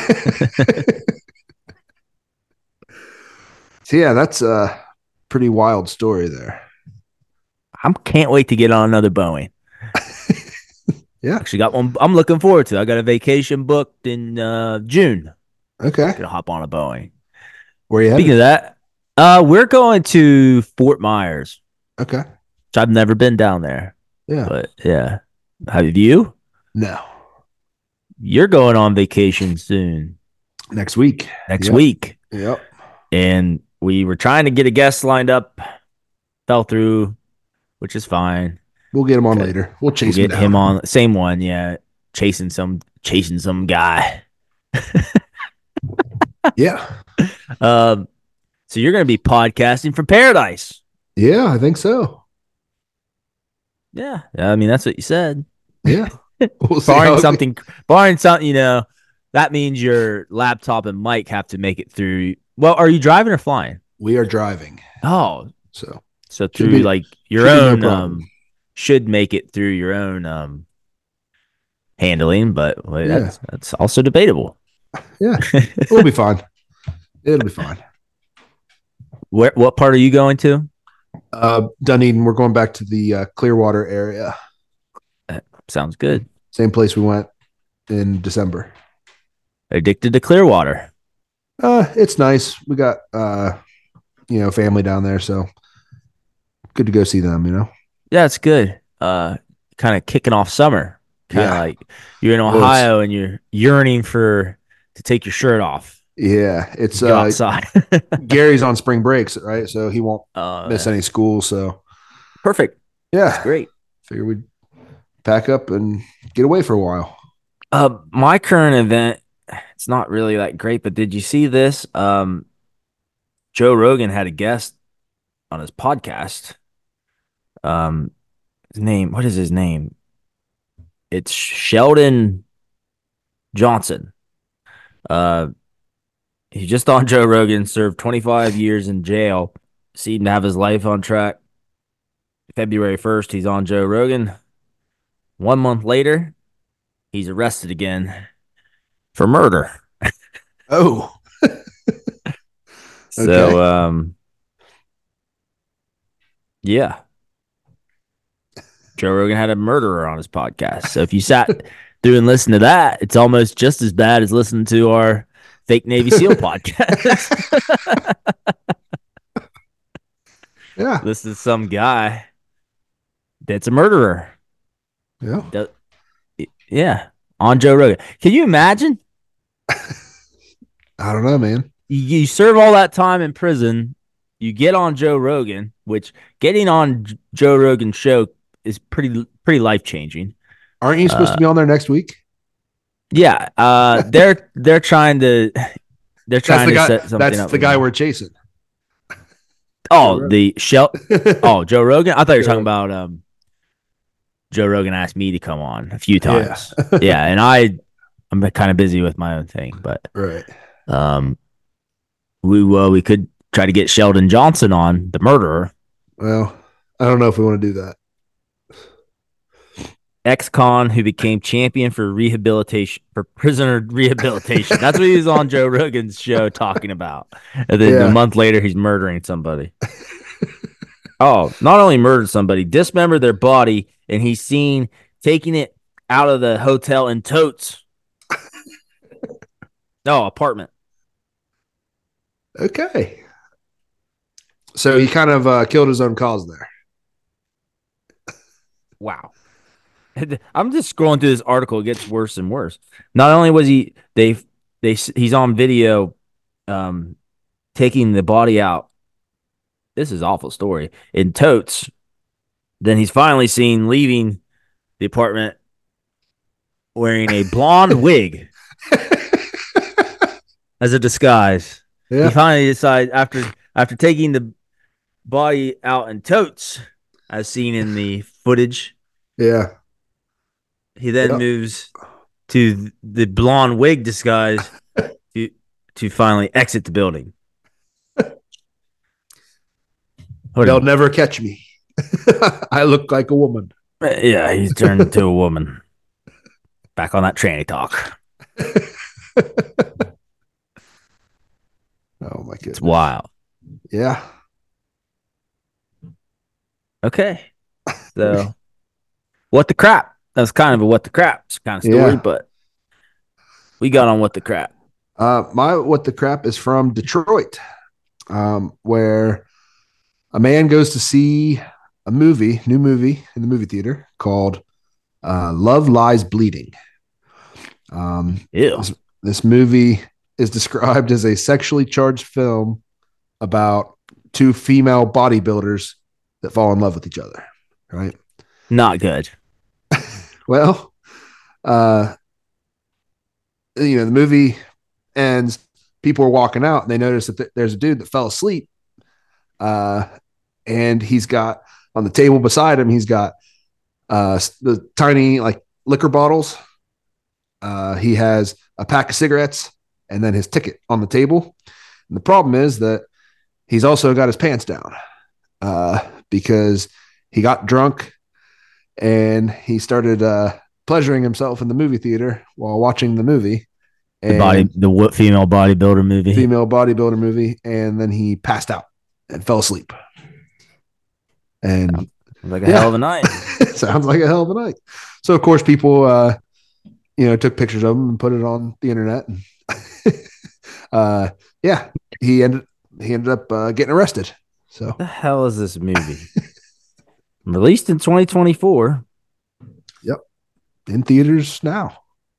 So yeah, that's a pretty wild story there. I can't wait to get on another Boeing. Yeah, actually got one. I'm looking forward to. I got a vacation booked in uh, June. Okay, gonna hop on a Boeing. Where you? Speaking headed? of that, uh, we're going to Fort Myers. Okay, which I've never been down there. Yeah, but yeah. Have you? No. You're going on vacation soon. Next week. Next yep. week. Yep. And we were trying to get a guest lined up. Fell through, which is fine. We'll get him on later. We'll chase we'll him get down. him on. Same one, yeah. Chasing some chasing some guy. Yeah. Um, so you're gonna be podcasting from paradise. Yeah, I think so. Yeah, I mean that's what you said. Yeah, we'll barring something, barring something, you know, that means your laptop and mic have to make it through. Well, are you driving or flying? We are driving. Oh, so so through be, like your own no um should make it through your own um handling, but well, yeah. that's that's also debatable. Yeah, it'll be fine. It'll be fine. Where? What part are you going to? Uh, Dunedin. We're going back to the uh, Clearwater area. That sounds good. Same place we went in December. Addicted to Clearwater. Uh, it's nice. We got uh, you know, family down there, so good to go see them. You know. Yeah, it's good. Uh, kind of kicking off summer. Kind of yeah. like you're in Ohio well, and you're yearning for to take your shirt off. Yeah, it's uh, outside. Gary's on spring breaks, right? So he won't uh, miss any school. So perfect. Yeah, that's great. Figure we'd pack up and get away for a while. Uh, my current event, it's not really that great, but did you see this? Um, Joe Rogan had a guest on his podcast. Um, his name, what is his name? It's Sheldon Johnson. Uh, he's just on Joe Rogan, served twenty-five years in jail, seemed to have his life on track. February first, he's on Joe Rogan. One month later, he's arrested again for murder. Oh, So, okay. um, yeah, Joe Rogan had a murderer on his podcast. So if you sat through and listened to that, it's almost just as bad as listening to our fake Navy SEAL podcast. Yeah. This is some guy that's a murderer. Yeah. Yeah, on Joe Rogan. Can you imagine? I don't know, man. You, you serve all that time in prison, you get on Joe Rogan, which getting on J- Joe Rogan's show is pretty pretty life changing. Aren't you supposed Uh, to be on there next week? yeah, uh, they're they're trying to they're That's trying the to guy. set something That's up the with guy me. we're chasing. Joe Oh, Rogan. the shell. Oh, Joe Rogan. I thought you were Joe talking Rogan. about um, Joe Rogan asked me to come on a few Yeah. times. Yeah, and I I'm kind of busy with my own thing, but Right. um, we well we could try to get Sheldon Johnson on, the murderer, Well, I don't know if we want to do that. ex-con who became champion for rehabilitation for prisoner rehabilitation. That's what he was on Joe Rogan's show talking about. And then a Yeah. month later, he's murdering somebody. Oh, not only murdered somebody, dismembered their body, and he's seen taking it out of the hotel in totes. No, apartment. Okay. So he kind of uh, killed his own cause there. Wow. I'm just scrolling through this article. It gets worse and worse. Not only was he they they he's on video um taking the body out. This is an awful story. In totes. Then he's finally seen leaving the apartment wearing a blonde wig as a disguise. Yeah. He finally decides after after taking the body out in totes, as seen in the footage, Yeah. he then Yep. moves to the blonde wig disguise to to finally exit the building. What They'll a- never catch me. I look like a woman. yeah, he's turned into a woman. Back on that tranny talk. Oh my goodness. It's wild. Yeah. Okay. So what the crap? That was kind of a what the crap kind of story, Yeah. but we got on what the crap. Uh, my what the crap is from Detroit, um, where a man goes to see a movie, new movie in the movie theater called uh, Love Lies Bleeding. Um, Ew. this, this movie is described as a sexually charged film about two female bodybuilders that fall in love with each other. Right? Not good. Well, uh, you know, the movie ends. People are walking out, and they notice that th- there's a dude that fell asleep. Uh, and he's got on the table beside him, he's got uh, the tiny like liquor bottles. Uh, he has a pack of cigarettes and then his ticket on the table. And the problem is that he's also got his pants down uh, because he got drunk and he started uh, pleasuring himself in the movie theater while watching the movie. The body, And the wo- female bodybuilder movie. female bodybuilder movie, and then he passed out and fell asleep. And Like a Yeah. hell of a night. sounds like a hell of a night. So of course people uh you know took pictures of him and put it on the internet. And uh yeah, he ended he ended up uh, getting arrested. So What the hell is this movie? Released in twenty twenty-four. in theaters now.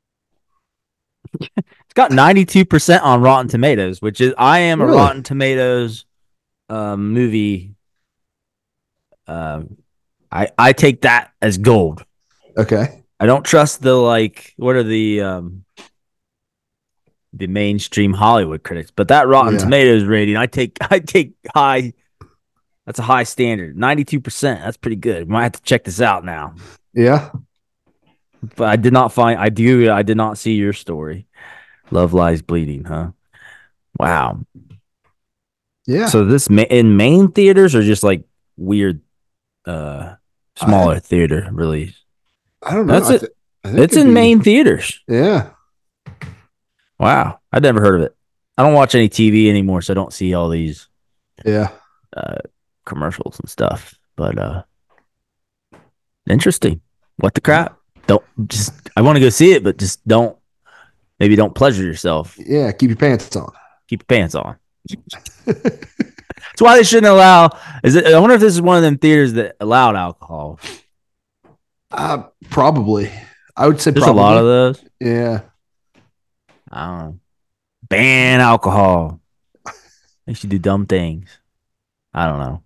It's got ninety-two percent on Rotten Tomatoes, which is I am Really? a Rotten Tomatoes um, movie. Um, I I take that as gold. Okay. I don't trust the like what are the um the mainstream Hollywood critics, but that Rotten Yeah. Tomatoes rating, I take I take high. That's a high standard. ninety-two percent. That's pretty good. Might have to check this out now. Yeah. But I did not find I do I did not see your story. Love Lies Bleeding, huh? Wow. Yeah. So this ma- in main theaters or just like weird uh I smaller theater release? I don't know. That's I it. think I think It's it'd in be main theaters. yeah. Wow. I'd never heard of it. I don't watch any T V anymore, so I don't see all these Yeah. uh commercials and stuff. But uh interesting. What the Yeah. crap? Don't just I want to go see it, but just don't maybe don't pleasure yourself. Yeah. Keep your pants on. Keep your pants on. That's why they shouldn't allow. Is it? I wonder if this is one of them theaters that allowed alcohol. Uh probably. I would say There's a lot of probably. those. Yeah. I don't know. Ban alcohol. Makes you do dumb things. I don't know.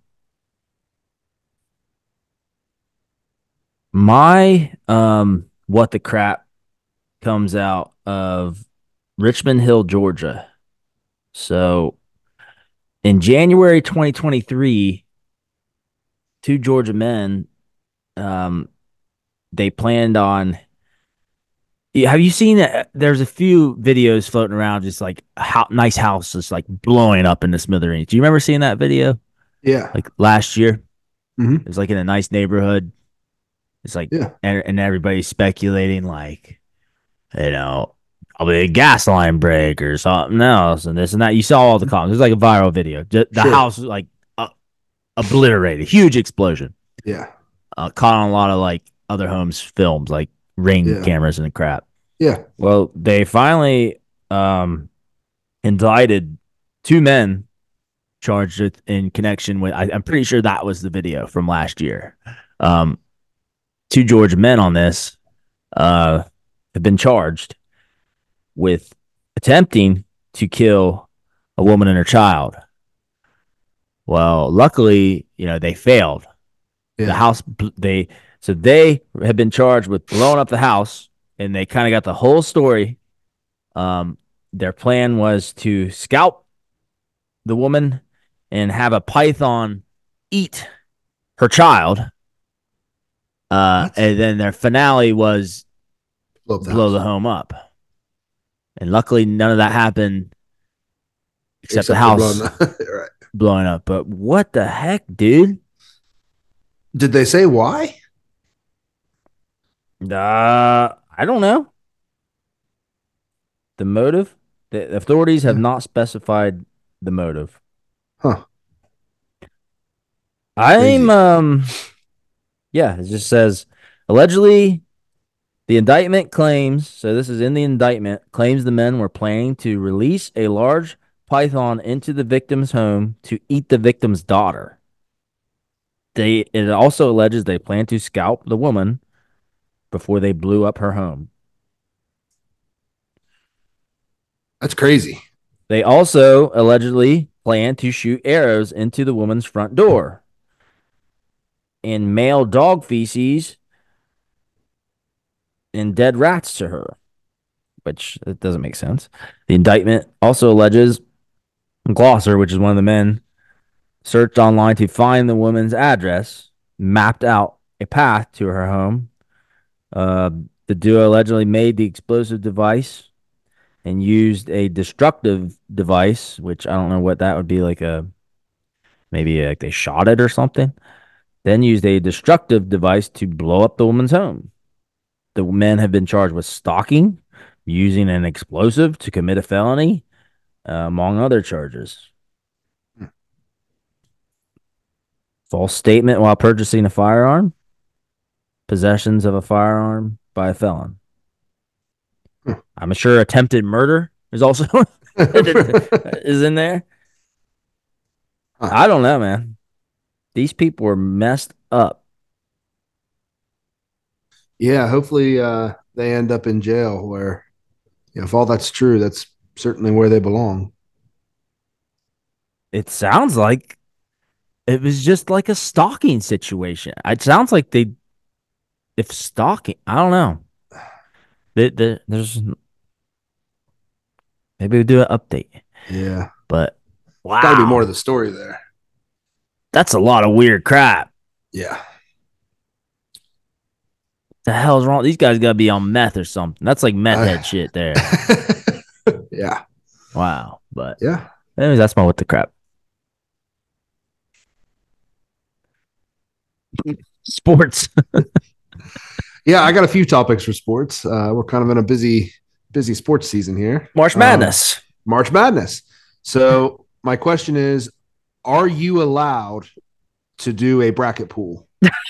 My um, what the crap comes out of Richmond Hill, Georgia. So in January twenty twenty-three, two Georgia men um, they planned on. Yeah, have you seen it? There's a few videos floating around, just like how nice houses like blowing up in the smithereens. Do you remember seeing that video? Yeah. Like last year, Hmm. it was like in a nice neighborhood. It's like, Yeah. and, and everybody's speculating, like, you know, probably a gas line break or something else, and this and that. You saw all the comments. It was like a viral video. The, the Sure. house was like uh, obliterated, huge explosion. Yeah. Uh, caught on a lot of like other homes films, like ring Yeah. cameras and crap. Yeah. Well, they finally um, indicted two men charged with, in connection with. I, I'm pretty sure that was the video from last year. Um, two Georgia men on this uh, have been charged with attempting to kill a woman and her child. Well, luckily, you know, they failed. The Yeah. house, they, so they have been charged with blowing up the house, and they kind of got the whole story. Um, their plan was to scalp the woman and have a python eat her child. Uh, What? and then their finale was Blow up the blow house. the home up. And luckily, none of that happened except the Except for blowing house the right. blowing up. But what the heck, dude? Did they say why? Uh, I don't know. The motive? The authorities have Yeah. not specified the motive. Huh. I'm, Crazy. um, yeah, it just says allegedly the indictment claims, so this is in the indictment, claims the men were planning to release a large python into the victim's home to eat the victim's daughter. They it also alleges they plan to scalp the woman before they blew up her home. That's crazy. They also allegedly plan to shoot arrows into the woman's front door and mail dog feces and dead rats to her, which it doesn't make sense. The indictment also alleges Glosser, which is one of the men, searched online to find the woman's address, mapped out a path to her home. Uh, the duo allegedly made the explosive device and used a destructive device, which I don't know what that would be, like a maybe like they shot it or something. Then used a destructive device to blow up the woman's home. The men have been charged with stalking, using an explosive to commit a felony, uh, among other charges. False statement while purchasing a firearm, possessions of a firearm by a felon. I'm sure attempted murder is also is in there. Huh. I don't know, man. These people were messed up. Yeah, hopefully uh, they end up in jail where, you know, if all that's true, that's certainly where they belong. It sounds like it was just like a stalking situation. It sounds like they if stalking, I don't know. The, the, there's maybe we do an update, Yeah. but Got to be more to wow, the story there. that's a lot of weird crap. Yeah. The hell's wrong? These guys got to be on meth or something. That's like meth Uh, head shit there. yeah. Wow. But Yeah. anyways, that's my what the crap. Sports. Yeah. I got a few topics for sports. Uh, we're kind of in a busy, busy sports season here. March Um, Madness. March Madness. So my question is, are you allowed to do a bracket pool?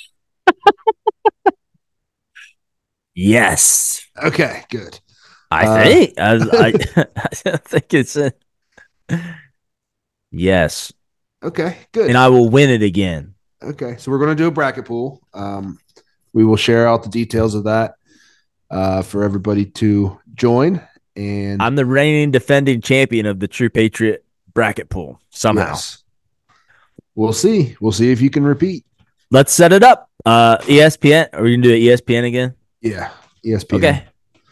Yes. Okay, good. I Uh, think I, I, I think it's a yes. okay, And good. I will win it again. Okay, so we're going to do a bracket pool. Um, we will share out the details of that uh, for everybody to join. And I'm the reigning defending champion of the True Patriot bracket pool somehow. yes, we'll see. We'll see if you can repeat. Let's set it up. Uh, E S P N. Are we gonna do E S P N again? Yeah, E S P N. Okay.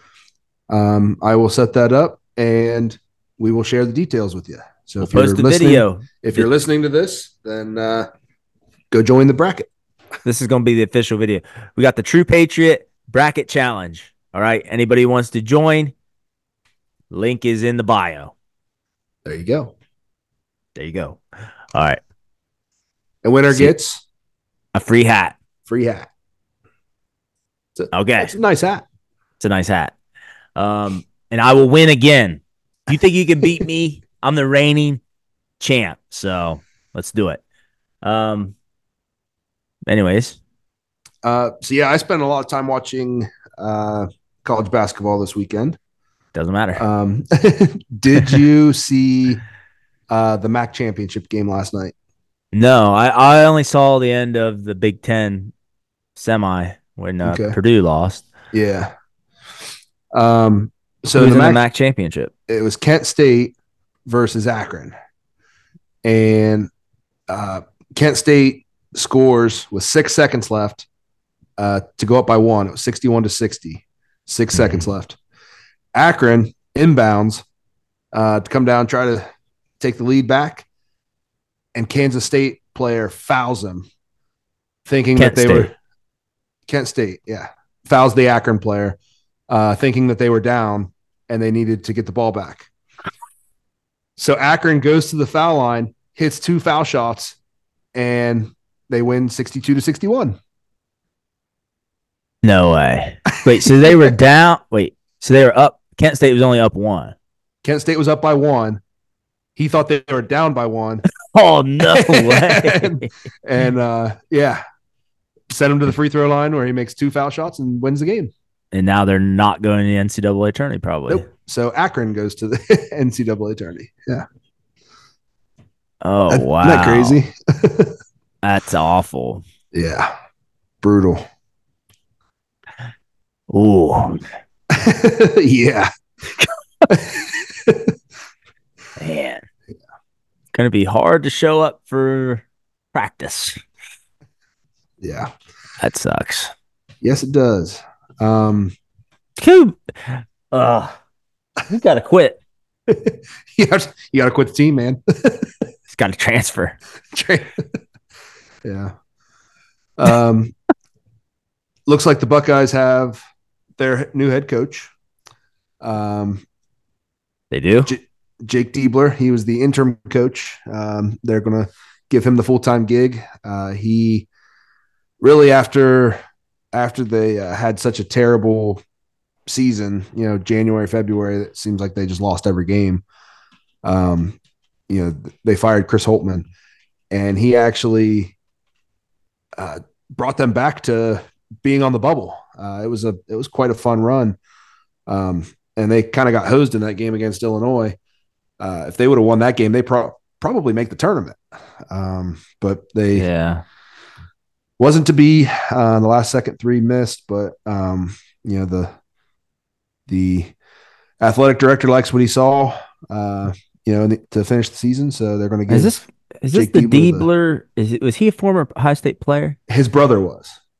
Um, I will set that up, and we will share the details with you. So We'll if you're post the listening, video. if you're listening to this, then uh, go join the bracket. This is gonna be the official video. We got the True Patriot bracket challenge. All right. Anybody who wants to join, link is in the bio. There you go. There you go. All right. And winner See, gets a free hat. free hat. It's a, Okay. It's a nice hat. It's a nice hat. Um, and I will win again. Do you think you can beat me? I'm the reigning champ. So let's do it. Um, anyways, Uh, so yeah, I spent a lot of time watching uh, college basketball this weekend. doesn't matter. Um, did you see uh, the M A C championship game last night? No, I, I only saw the end of the Big Ten semi when uh, Okay. Purdue lost. Yeah. Um, so Who's the in the M A C, M A C championship? it was Kent State versus Akron, and uh, Kent State scores with six seconds left uh, to go up by one. It was sixty-one to sixty. Six Mhm. seconds left. Akron inbounds uh, to come down, try to take the lead back, and Kansas State player fouls him, thinking Kent that they State. were Kent State. Yeah, fouls the Akron player, uh, thinking that they were down and they needed to get the ball back. So Akron goes to the foul line, hits two foul shots, and they win sixty-two to sixty-one. No way. Wait, so they were down. Wait, so they were up. Kent State was only up one. Kent State was up by one. He thought they were down by one. Oh, no way. and and uh, yeah, sent him to the free throw line where he makes two foul shots and wins the game. And now they're not going to the N C double A tourney, probably. Nope. So Akron goes to the N C double A tourney. Yeah. Oh, That, wow. Isn't that crazy? That's awful. Yeah. Brutal. Ooh, yeah. man. It's going to be hard to show up for practice. Yeah. That sucks. Yes, it does. Um, Who? Uh, you got to quit. you have, you got to quit the team, man. He's got to transfer. yeah. Um, looks like the Buckeyes have their new head coach. Um, They do? J- Jake Diebler. He was the interim coach. Um, they're going to give him the full-time gig. Uh, he really, after after they uh, had such a terrible season, you know, January, February, it seems like they just lost every game. Um, you know, they fired Chris Holtman, and he actually uh, brought them back to being on the bubble. Uh, it was a it was quite a fun run, um, and they kind of got hosed in that game against Illinois. Uh, if they would have won that game, they pro- probably make the tournament. Um, but they Yeah. wasn't to be. Uh, the last second three missed, but um, you know the the athletic director likes what he saw. Uh, you know, to finish the season, so they're going to give. Is this is this Jake the Diebler the- Diebler? Is it was he a former Ohio State player? His brother was.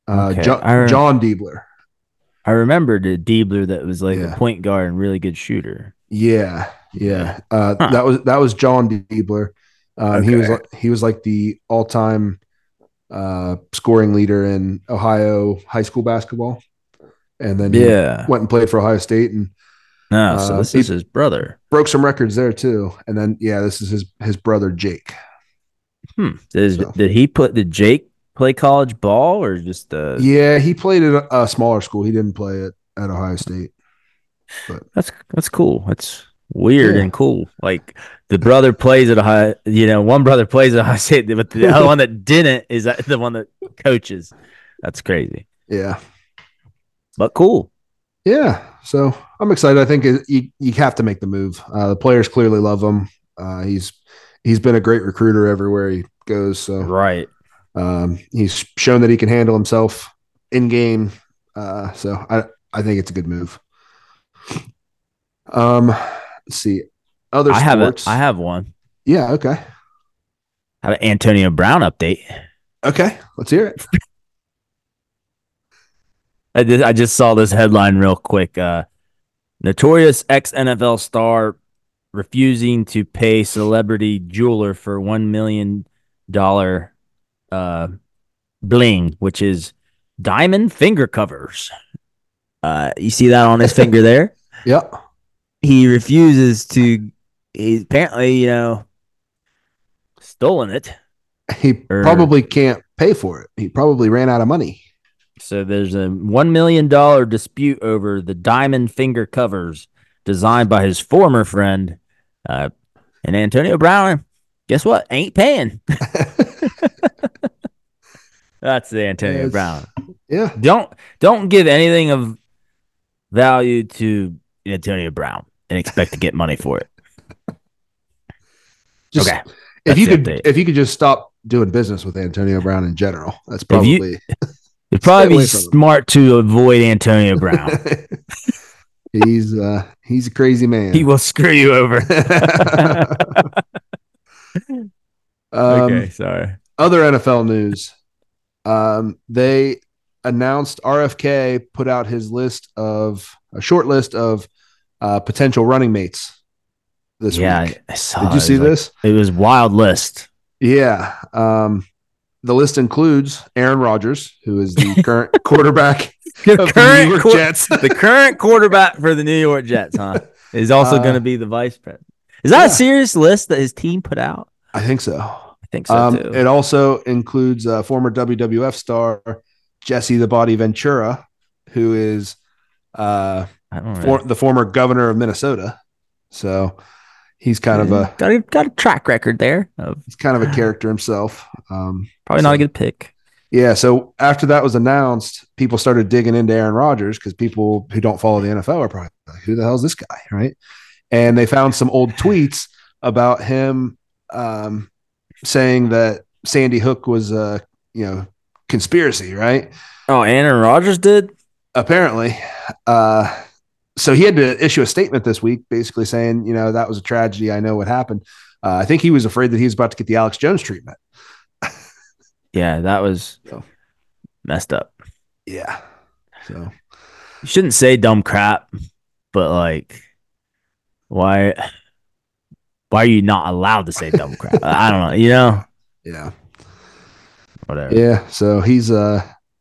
Uh, Okay. John, I re- John Diebler. I remember the Diebler that was like a Yeah. point guard and really good shooter. Yeah. Yeah. Yeah. Uh, Huh. that was that was John Diebler. Um, he was Okay. like he was like the all time uh, scoring leader in Ohio high school basketball, and then he Yeah. went and played for Ohio State, and No, so uh, this is he his brother. broke some records there too. And then yeah, this is his his brother Jake. Hmm. Did, So did he put did Jake play college ball or just uh yeah, he played at a, a smaller school. He didn't play at, at Ohio State, but that's that's cool. That's weird yeah, and cool. Like the brother plays at a high, you know, one brother plays at Ohio State, but the other one that didn't is the one that coaches. That's crazy, yeah, but cool. yeah. So I'm excited. I think it, you you have to make the move. Uh, the players clearly love him. Uh, he's he's been a great recruiter everywhere he goes. So Right. um, he's shown that he can handle himself in game. Uh, so I I think it's a good move. Um, let's see other I have a sports. I have one. Yeah. Okay. I have an Antonio Brown update. Okay. Let's hear it. I just, I just saw this headline real quick. Uh, notorious ex N F L star refusing to pay celebrity jeweler for one million dollar uh, bling, which is diamond finger covers. Uh, you see that on his finger there? Yep. He refuses to. He's apparently, you know, stolen it. He Or probably can't pay for it. He probably ran out of money. so there's a one million dollar dispute over the diamond finger covers designed by his former friend, uh, and Antonio Brown. Guess what? Ain't paying. That's the Antonio Yes. Brown. Yeah. Don't don't give anything of value to Antonio Brown and expect to get money for it. Just Okay. if you That's could the update. if you could just stop doing business with Antonio Brown in general, that's If you- probably It'd probably away be from him. smart to avoid Antonio Brown. he's uh he's a crazy man. He will screw you over. um, Okay, sorry. Other N F L news. Um, they announced R F K put out his list of a short list of uh, potential running mates this Yeah, week. I saw. Did you it. see It was like- this? it was wild list. Yeah. Um, the list includes Aaron Rodgers, who is the current quarterback The of the New current, York quar- Jets. the current quarterback for the New York Jets, huh? Is also Uh, going to be the vice president. Is that yeah. a serious list that his team put out? I think so. I think so Um, too. it also includes uh, former W W F star Jesse the Body Ventura, who is uh, I don't know. for, the former governor of Minnesota. So he's kind of a got a, got a track record there of he's kind of a character himself. Um, probably so, not a good pick. Yeah. So after that was announced, people started digging into Aaron Rodgers because people who don't follow the N F L are probably like, "Who the hell is this guy?" Right? And they found some old tweets about him um, saying that Sandy Hook was a you know conspiracy, right? Oh, Aaron Rodgers did? Apparently. Uh, so he had to issue a statement this week, basically saying, you know, that was a tragedy. I know what happened. Uh, I think he was afraid that he was about to get the Alex Jones treatment. Yeah, that was So. messed up. Yeah. So You shouldn't say dumb crap, but like, why? Why are you not allowed to say dumb crap? I don't know. You know, yeah, whatever. yeah. So he's uh,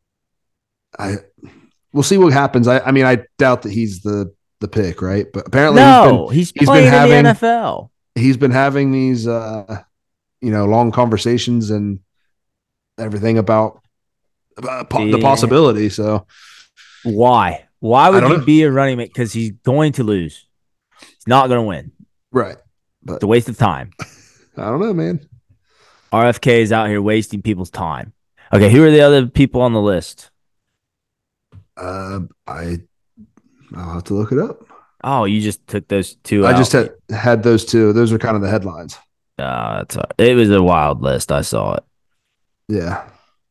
I we'll see what happens. I, I mean, I doubt that he's the the pick, right? But apparently, No, he's, he's been playing in having- the N F L. he's been having these uh, you know, long conversations and everything about, about po- the Yeah. possibility. So Why? Why I would don't you know. be a running mate? Because he's going to lose. He's not going to win. right, It's a waste of time. I don't know, man. R F K is out here wasting people's time. Okay, who are the other people on the list? Uh, I I'll have to look it up. Oh, you just took those two I out. just had had those two. Those are kind of the headlines. Uh, that's all- it was a wild list. I saw it. Yeah.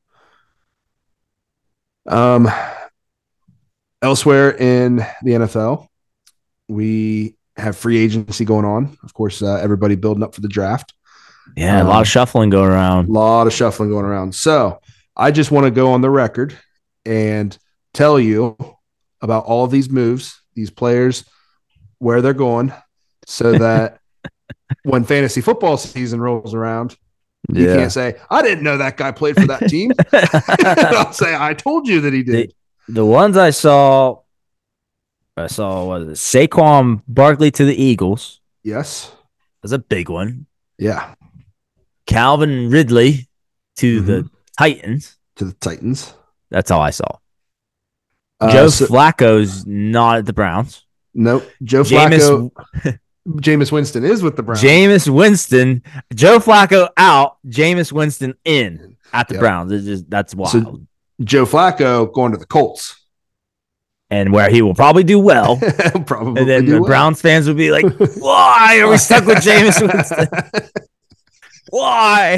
Um. Elsewhere in the N F L, we have free agency going on. Of course, uh, everybody building up for the draft. Yeah, a lot Um, of shuffling going A around. lot of shuffling going around. So I just want to go on the record and tell you about all of these moves, these players, where they're going, so that when fantasy football season rolls around, you can't Yeah. say, I didn't know that guy played for that team. I'll say, I told you that he the did. the ones I saw, I saw what is it, Saquon Barkley to the Eagles. Yes. That's a big one. Yeah. Calvin Ridley to Mm-hmm. the Titans. To the Titans. That's all I saw. Uh, Joe so, Flacco's not at the Browns. nope. Joe Jameis, Flacco. Jameis Winston is with the Browns. Jameis Winston, Joe Flacco out, Jameis Winston in at the Yep. Browns. It's just that's wild. So, Joe Flacco going to the Colts. And where he will probably do well. Probably. And then do the well. Browns fans would be like, why are we stuck with Jameis Winston? Why?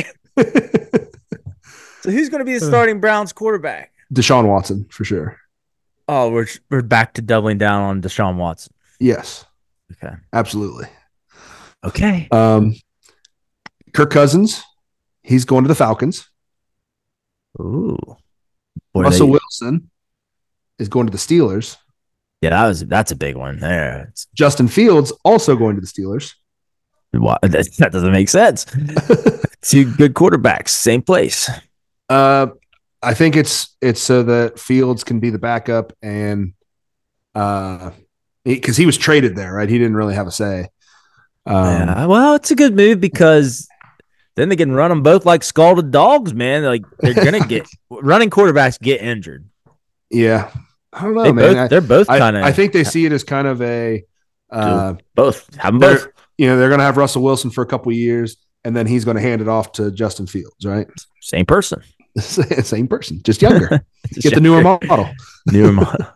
So who's going to be the starting Browns quarterback? Deshaun Watson, for sure. Oh, we're we're back to doubling down on Deshaun Watson. Yes. Okay. Absolutely. Okay. Um, Kirk Cousins, he's going to the Falcons. Ooh. Boy, Russell they, Wilson is going to the Steelers. Yeah, that was that's a big one there. It's, Justin Fields also going to the Steelers. wow, that, that doesn't make sense. Two good quarterbacks, same place. Uh, I think it's it's so that Fields can be the backup, and uh, because he, he was traded there, right? He didn't really have a say. Um, yeah, well, it's a good move because then they can run them both like scalded dogs, man. Like they're gonna get running quarterbacks get injured. Yeah, I don't know, They man. both, I, they're both I, kind of. I think they see it as kind of a uh, both have them they're- both. you know, they're going to have Russell Wilson for a couple of years, and then he's going to hand it off to Justin Fields, right? Same person, Same person, just younger. Just Get the newer model. Newer model.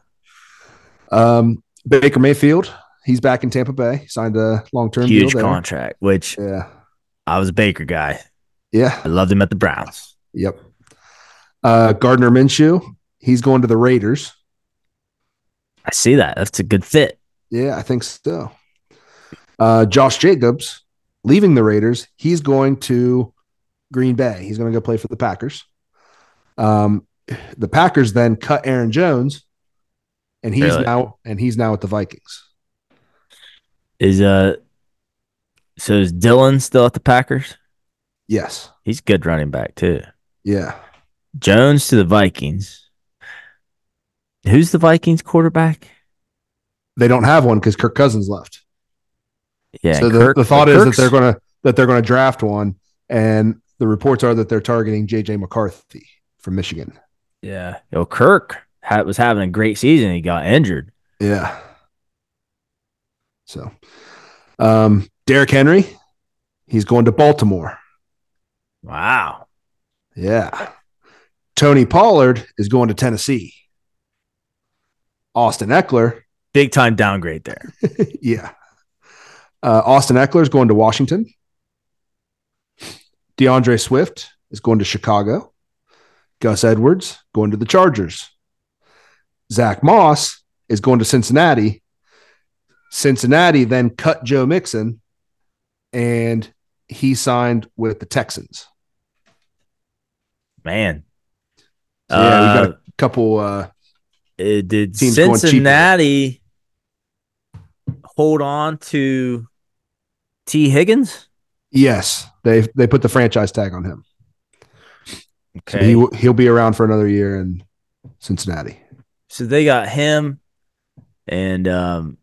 Um, Baker Mayfield, he's back in Tampa Bay. Signed a long-term deal Huge there. contract. Which Yeah, I was a Baker guy. yeah, I loved him at the Browns. yep. Uh, Gardner Minshew, he's going to the Raiders. I see that. That's a good fit. Yeah, I think so. Uh, Josh Jacobs leaving the Raiders. He's going to Green Bay. He's going to go play for the Packers. Um, the Packers then cut Aaron Jones, and he's Really? now and he's now at the Vikings. Is uh, so is Dylan still at the Packers? Yes. He's a good running back too. Yeah. Jones to the Vikings. Who's the Vikings quarterback? They don't have one because Kirk Cousins left. Yeah. So the, Kirk, the thought Kirk's, is that they're gonna that they're gonna draft one, and the reports are that they're targeting J J McCarthy from Michigan. Yeah. Yo, Kirk had, was having a great season. He got injured. Yeah. So, um, Derrick Henry, he's going to Baltimore. Wow. Yeah. Tony Pollard is going to Tennessee. Austin Eckler, Big time downgrade there. yeah. Uh, Austin Eckler is going to Washington. DeAndre Swift is going to Chicago. Gus Edwards going to the Chargers. Zach Moss is going to Cincinnati. Cincinnati then cut Joe Mixon, and he signed with the Texans. Man. So, yeah, we got Uh, a couple. Uh, Uh, did Teams going cheaper. Cincinnati hold on to T. Higgins? yes, they they put the franchise tag on him. So Okay. he w- he'll be around for another year in Cincinnati. So they got him and um,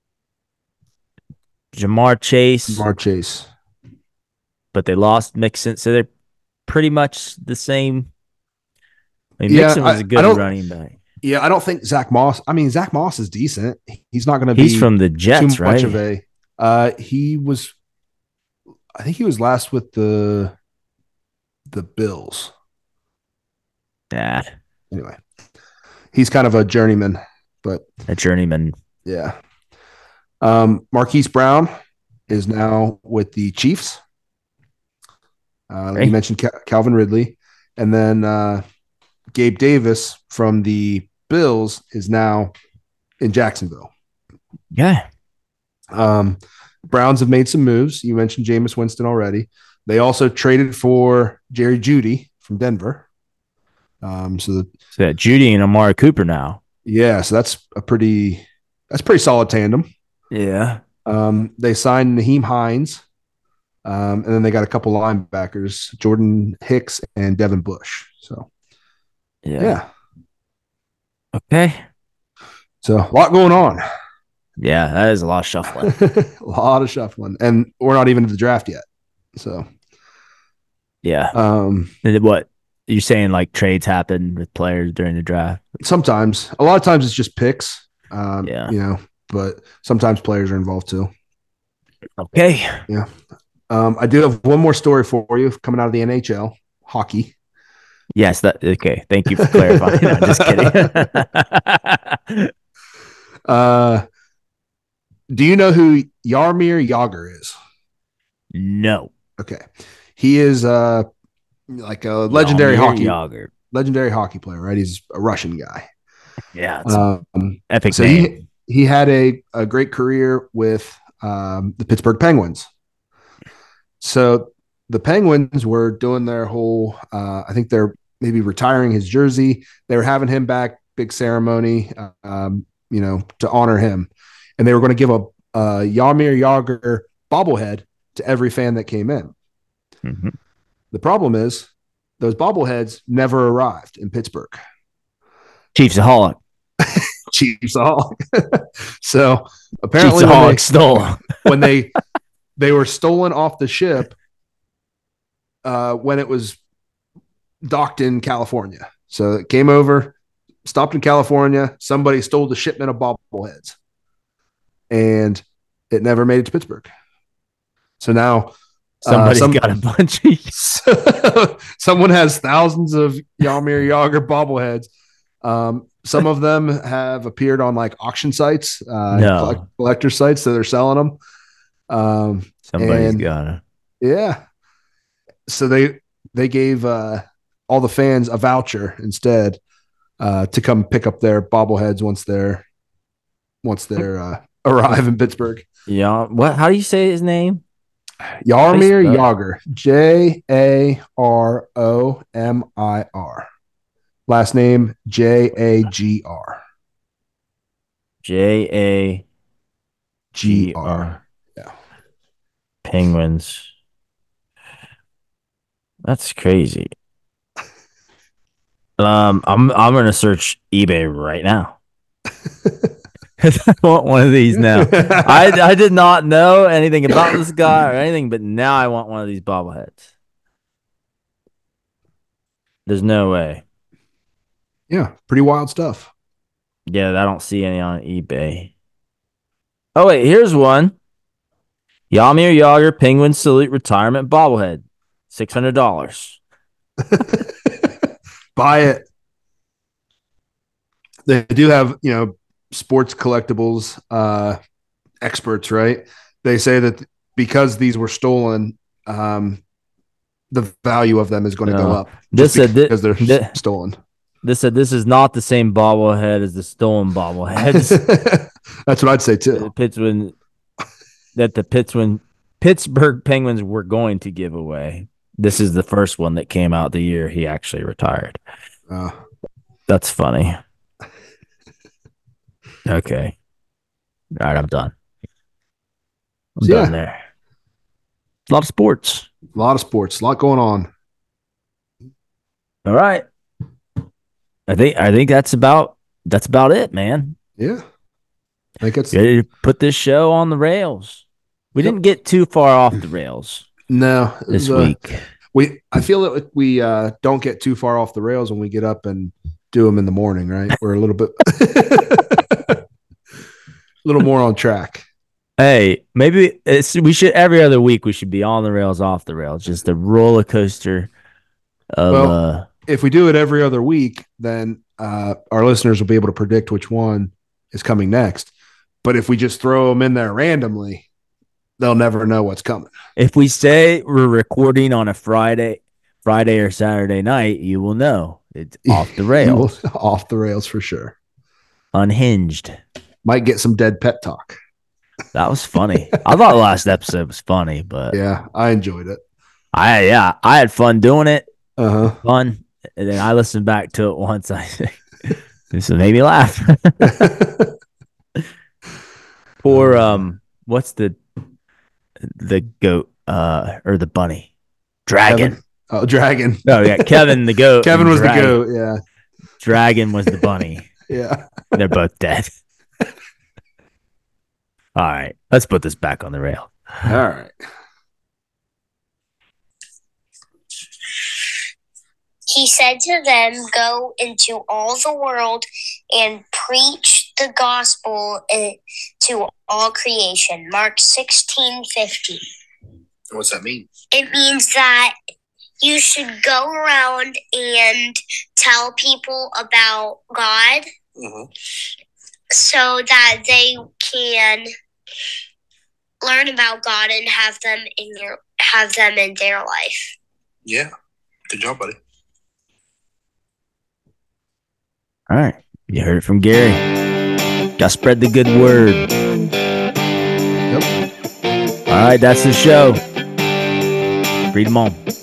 Jamar Chase, Jamar Chase. but they lost Mixon. So they're pretty much the same. I mean, Yeah, Mixon was I- a I good don't- running back. Yeah, I don't think Zach Moss. I mean, Zach Moss is decent. He's not going to be He's from the Jets, too right? much of a. Uh, he was, I think he was last with the the Bills. Yeah, Anyway, he's kind of a journeyman, but a journeyman. yeah. Um, Marquise Brown is now with the Chiefs. Uh, Hey. You mentioned Cal- Calvin Ridley, and then uh, Gabe Davis from the Bills is now in Jacksonville. Yeah. Um, Browns have made some moves. You mentioned Jameis Winston already. They also traded for Jerry Jeudy from Denver. Um, so the, So yeah, Judy and Amari Cooper now. yeah, so that's a pretty that's pretty solid tandem. Yeah. Um, they signed Naheem Hines, um, and then they got a couple linebackers, Jordan Hicks and Devin Bush. So Yeah. yeah, Okay. so a lot going on. Yeah, that is a lot of shuffling. A lot of shuffling, and we're not even to the draft yet. So Yeah. um, And what you saying? Like trades happen with players during the draft? sometimes, a lot of times, it's just picks. Um, Yeah. you know, but sometimes players are involved too. Okay. Yeah. Um, I do have one more story for you coming out of the N H L hockey. Yes. That okay. Thank you for clarifying. No, just kidding. uh, do you know who Jaromir Jagr is? No. Okay, he is uh like a legendary Jaromir hockey Jagr. legendary hockey player, right? He's a Russian guy. Yeah. It's Um, epic so name. he he had a a great career with um, the Pittsburgh Penguins. So the Penguins were doing their whole. Uh, I think they're maybe retiring his jersey. They were having him back, big ceremony, um, you know, to honor him, and they were going to give a, a Jaromir Jagr bobblehead to every fan that came in. Mm-hmm. The problem is those bobbleheads never arrived in Pittsburgh. Chiefs Hawk. Chiefs Hawk. So Chiefs apparently, when Hawk they, stole. when they they were stolen off the ship uh, when it was docked in California. So it came over, stopped in California. Somebody stole the shipment of bobbleheads, and it never made it to Pittsburgh. So now Somebody's uh, some, got a bunch of. someone has thousands of Jaromir Jagr bobbleheads. Um, some of them have appeared on like auction sites, uh, No. collect, collector sites that are selling them. Um, Somebody's and, got it. Yeah. So they they gave uh, all the fans a voucher instead uh, to come pick up their bobbleheads once they're once they're uh, arrive in Pittsburgh. Yeah. What? How do you say his name? Jaromir Jagr, J A R O M I R. Last name J A G R. J A G R. Yeah. Penguins. That's crazy. Um, I'm I'm gonna search eBay right now. I want one of these now. I I did not know anything about this guy or anything, but now I want one of these bobbleheads. There's no way. Yeah, pretty wild stuff. Yeah, I don't see any on eBay. Oh wait, here's one. Jaromir Jagr Penguin Salute Retirement Bobblehead, six hundred dollars. Buy it. They do have, you know, sports collectibles uh, experts, right? They say that because these were stolen, um, the value of them is going to No. go up. This said thi- because they're thi- stolen. This said this is not the same bobblehead as the stolen bobbleheads. That's what I'd say too. The Pittsburgh that the Pittsburgh Pittsburgh Penguins were going to give away. This is the first one that came out the year he actually retired. Uh, That's funny. Okay. All right, I'm done. I'm So, done yeah. there. A lot of sports. a lot of sports, a lot going on. All right. I think I think that's about that's about it, man. Yeah. I think it's Ready to put this show on the rails. We Yep. didn't get too far off the rails no this the, week. We I feel that we uh, don't get too far off the rails when we get up and do them in the morning, right? We're a little bit a little more on track. Hey, maybe it's, we should every other week we should be on the rails, off the rails, just a roller coaster of Well, uh If we do it every other week, then uh, our listeners will be able to predict which one is coming next. But if we just throw them in there randomly, they'll never know what's coming. if we say we're recording on a Friday, Friday or Saturday night, you will know it's off the You rails, will- off the rails for sure. unhinged. Might get some dead pet talk. That was funny. I thought the last episode was funny, but Yeah, I enjoyed it. I yeah, I had fun doing it. Uh huh. Fun. And then I listened back to it once. I this made me laugh. Poor um, what's the the goat uh or the bunny? Dragon. Kevin? Oh, Dragon. Oh yeah, Kevin the goat. Kevin was Dragon. the goat. Yeah. Dragon was the bunny. Yeah. They're both dead. All right, let's put this back on the rail. All right. He said to them, "Go into all the world and preach the gospel to all creation." Mark sixteen fifty. What's that mean? It means that you should go around and tell people about God, mm-hmm. so that they can learn about God and have them in your have them in their life. Yeah, good job, buddy. All right, you heard it from Gary. Gotta spread the good word. Yep. All right, that's the show. Read them on.